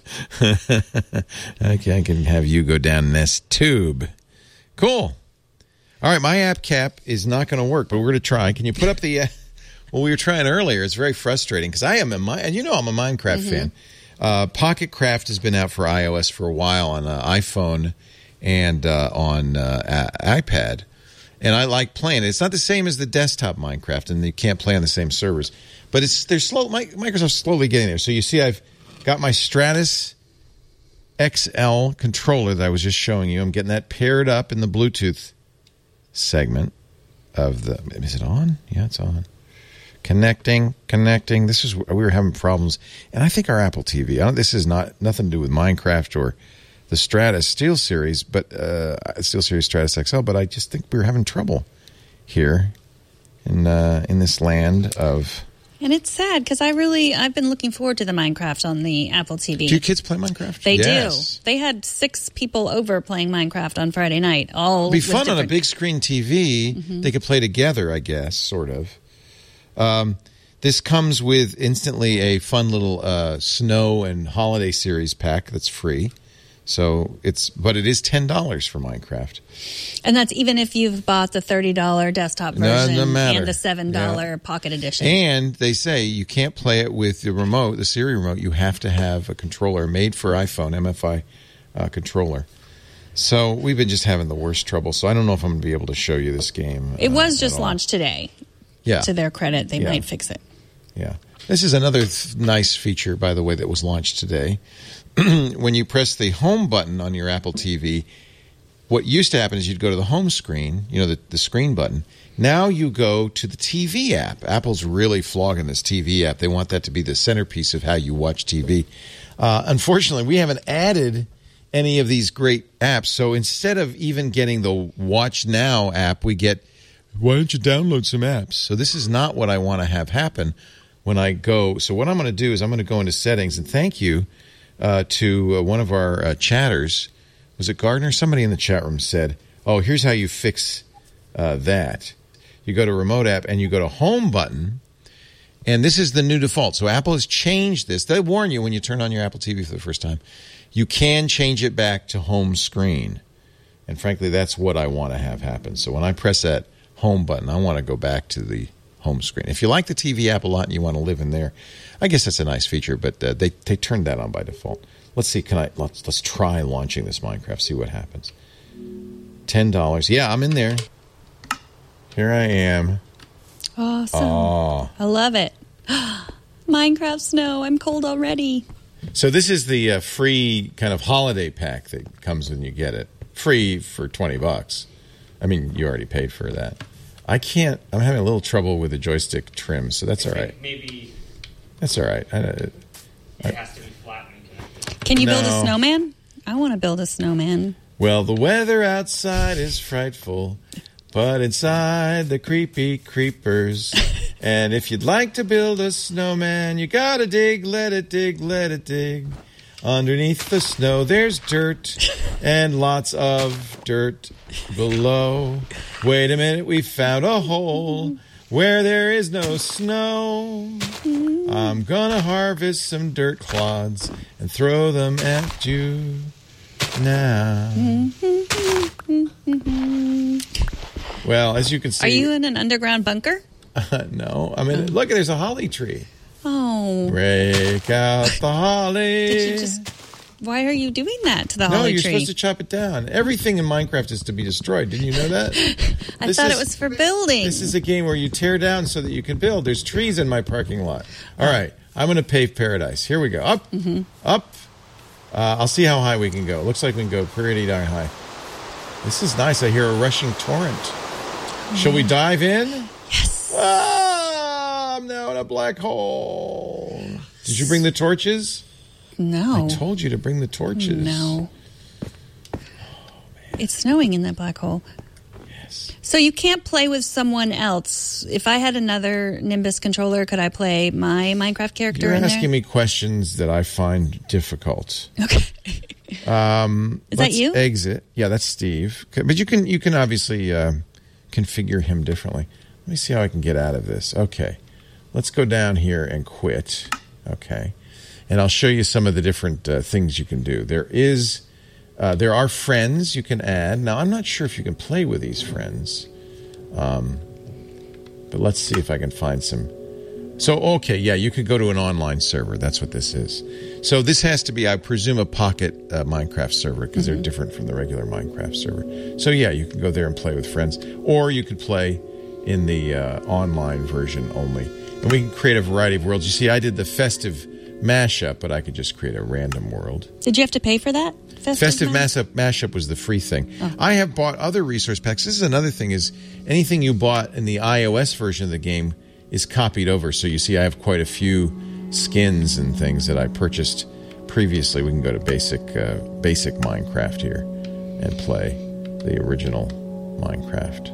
Okay, I can have you go down this tube. Cool. All right, my app cap is not going to work, but we're going to try. Can you put up the... Uh, well, we were trying earlier. It's very frustrating because I am a... Mi- and you know I'm a Minecraft Mm-hmm. fan. Uh, Pocket Craft has been out for iOS for a while on uh, iPhone and uh, on uh, a- iPad. And I like playing it. It's not the same as the desktop Minecraft, and you can't play on the same servers. But it's they're slow. Mi- Microsoft's slowly getting there. So you see, I've got my Stratus X L controller that I was just showing you. I'm getting that paired up in the Bluetooth segment of the. Is it on? Yeah, it's on. Connecting, connecting. This is we were having problems, and I think our Apple T V. I don't, this is not nothing to do with Minecraft or the Stratus Steel Series, but uh, Steel Series Stratus X L. But I just think we were having trouble here in uh, in this land of. And it's sad because I really I've been looking forward to the Minecraft on the Apple T V. Do your kids play Minecraft? They Yes. do. They had six people over playing Minecraft on Friday night. All It'd be with fun on a different- big screen T V. Mhm. They could play together, I guess, sort of. Um, this comes with instantly a fun little uh, snow and holiday series pack that's free. So it's, but it is ten dollars for Minecraft. And that's even if you've bought the thirty dollars desktop No, version doesn't matter. and the seven dollars Yeah. pocket edition. And they say you can't play it with the remote, the Siri remote. You have to have a controller made for iPhone, M F I uh, controller. So we've been just having the worst trouble. So I don't know if I'm going to be able to show you this game. It uh, was at just all. launched today. Yeah. To their credit, they Yeah. might fix it. Yeah. This is another th- nice feature, by the way, that was launched today. When you press the home button on your Apple T V, what used to happen is you'd go to the home screen, you know, the, the screen button. Now you go to the T V app. Apple's really flogging this T V app. They want that to be the centerpiece of how you watch T V. Uh, unfortunately, we haven't added any of these great apps. So instead of even getting the Watch Now app, we get, why don't you download some apps? So this is not what I want to have happen. when I go. So what I'm going to do is I'm going to go into settings, and thank you uh, to uh, one of our uh, chatters. Was it Gardner? Somebody in the chat room said, oh, here's how you fix uh, that. You go to Remote App, and you go to Home button, and this is the new default. So Apple has changed this. They warn you when you turn on your Apple T V for the first time. You can change it back to home screen. And frankly, that's what I want to have happen. So when I press that Home button, I want to go back to the home screen. If you like the T V app a lot and you want to live in there, I guess that's a nice feature, but uh, they, they turned that on by default. Let's see. Can I? Let's, let's try launching this Minecraft, see what happens. ten dollars. Yeah, I'm in there. Here I am. Awesome. Oh. I love it. Minecraft snow. I'm cold already. So this is the uh, free kind of holiday pack that comes when you get it. Free for twenty bucks. I mean, you already paid for that. I can't. I'm having a little trouble with the joystick trim, so that's all right. Maybe that's all right. I, it I, has to be flat and connected. Can you no. build a snowman? I want to build a snowman. Well, the weather outside is frightful, but inside the creepy creepers. And if you'd like to build a snowman, you gotta dig, let it dig, let it dig. Underneath the snow, there's dirt, and lots of dirt below. Wait a minute, we found a hole where there is no snow. I'm gonna harvest some dirt clods and throw them at you now. Well, as you can see... Are you in an underground bunker? Uh, no. I mean, look, there's a holly tree. Oh. Break out the holly. Did you just... Why are you doing that to the no, holly you're tree? supposed to chop it down. Everything in Minecraft is to be destroyed. Didn't you know that? I This thought is- it was for building. This is a game where you tear down so that you can build. There's trees in my parking lot. All right. I'm going to pave paradise. Here we go. Up. Mm-hmm. Up. Uh, I'll see how high we can go. Looks like we can go pretty darn high. This is nice. I hear a rushing torrent. Mm. Shall we dive in? Yes. Ah, I'm now in a black hole. Did you bring the torches? No. I told you to bring the torches. No. Oh, it's snowing in that black hole. Yes. So you can't play with someone else. If I had another Nimbus controller, could I play my Minecraft character You're in asking there? me questions that I find difficult. Okay. Um, Is that let's you? Exit. Yeah, that's Steve. Okay, but you can you can obviously uh, configure him differently. Let me see how I can get out of this. Okay, let's go down here and quit. Okay, and I'll show you some of the different uh, things you can do. There is uh, there are friends you can add. Now I'm not sure if you can play with these friends, um, but let's see if I can find some. So, okay, yeah, you could go to an online server. That's what this is. So this has to be, I presume, a Pocket uh, Minecraft server because mm-hmm. they're different from the regular Minecraft server. So, yeah, you can go there and play with friends. Or you could play in the uh, online version only. And we can create a variety of worlds. You see, I did the festive mashup, but I could just create a random world. Did you have to pay for that? Festive, festive mash- mashup, mashup was the free thing. Oh. I have bought other resource packs. This is another thing is anything you bought in the iOS version of the game is copied over. So you see I have quite a few skins and things that I purchased previously. We can go to basic uh, basic Minecraft here and play the original Minecraft.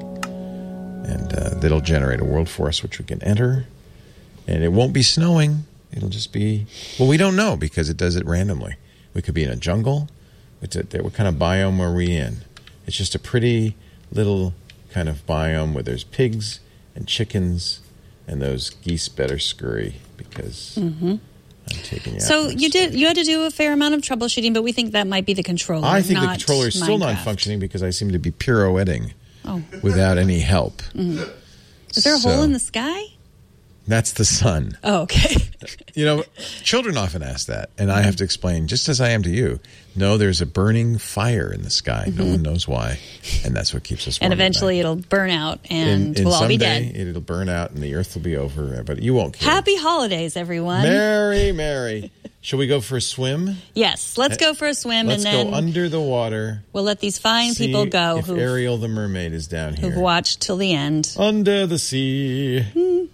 And uh, that'll generate a world for us which we can enter. And it won't be snowing. It'll just be... Well, we don't know because it does it randomly. We could be in a jungle. It's a, what kind of biome are we in? It's just a pretty little kind of biome where there's pigs and chickens. And those geese better scurry because mm-hmm. I'm taking you out. So you did. You had to do a fair amount of troubleshooting, but we think that might be the controller. I think not the controller is still Minecraft. not functioning because I seem to be pirouetting oh. without any help. Mm-hmm. Is there a so, hole in the sky? That's the sun. Oh, okay. You know, children often ask that, and I have to explain, just as I am to you, no, there's a burning fire in the sky. Mm-hmm. No one knows why, and that's what keeps us warm. And eventually it'll burn out, and in, in we'll all be someday, dead. It'll burn out, and the earth will be over, but you won't care. Happy holidays, everyone. Merry, merry. Shall we go for a swim? Yes, let's go for a swim, let's and then go under the water. We'll let these fine See people go if who've, Ariel the mermaid is down here. who've watched till the end. Under the sea.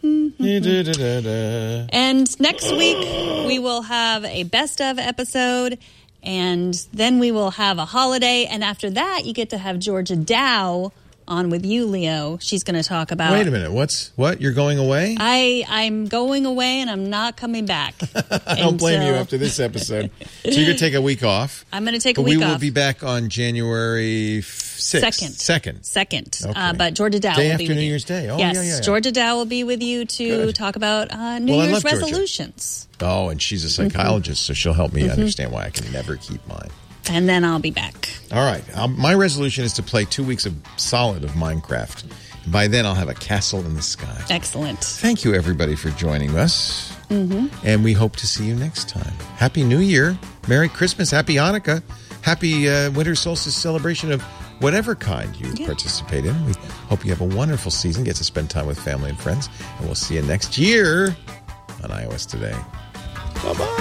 And next week, we will have a best of episode, and then we will have a holiday. And after that, you get to have Georgia Dow on with you, Leo. She's going to talk about. Wait a minute. What's what? You're going away? I I'm going away and I'm not coming back. I don't blame you after this episode. So you're going to take a week off. I'm going to take but a week we off. will be back on January sixth. Second. Second. Second. Okay. Uh, but Georgia Dow Day will after be with New you. Year's Day. Oh, yes, yeah, yeah, yeah. Georgia Dow will be with you to Good. talk about uh, New Well, I Year's love Georgia. resolutions. Oh, and she's a psychologist, mm-hmm. so she'll help me mm-hmm. understand why I can never keep mine. And then I'll be back. All right. Um, my resolution is to play two weeks of solid of Minecraft. By then, I'll have a castle in the sky. Excellent. Thank you, everybody, for joining us. Mm-hmm. And we hope to see you next time. Happy New Year. Merry Christmas. Happy Hanukkah. Happy uh, winter solstice celebration of whatever kind you yeah. participate in. We hope you have a wonderful season, get to spend time with family and friends. And we'll see you next year on iOS Today. Bye-bye.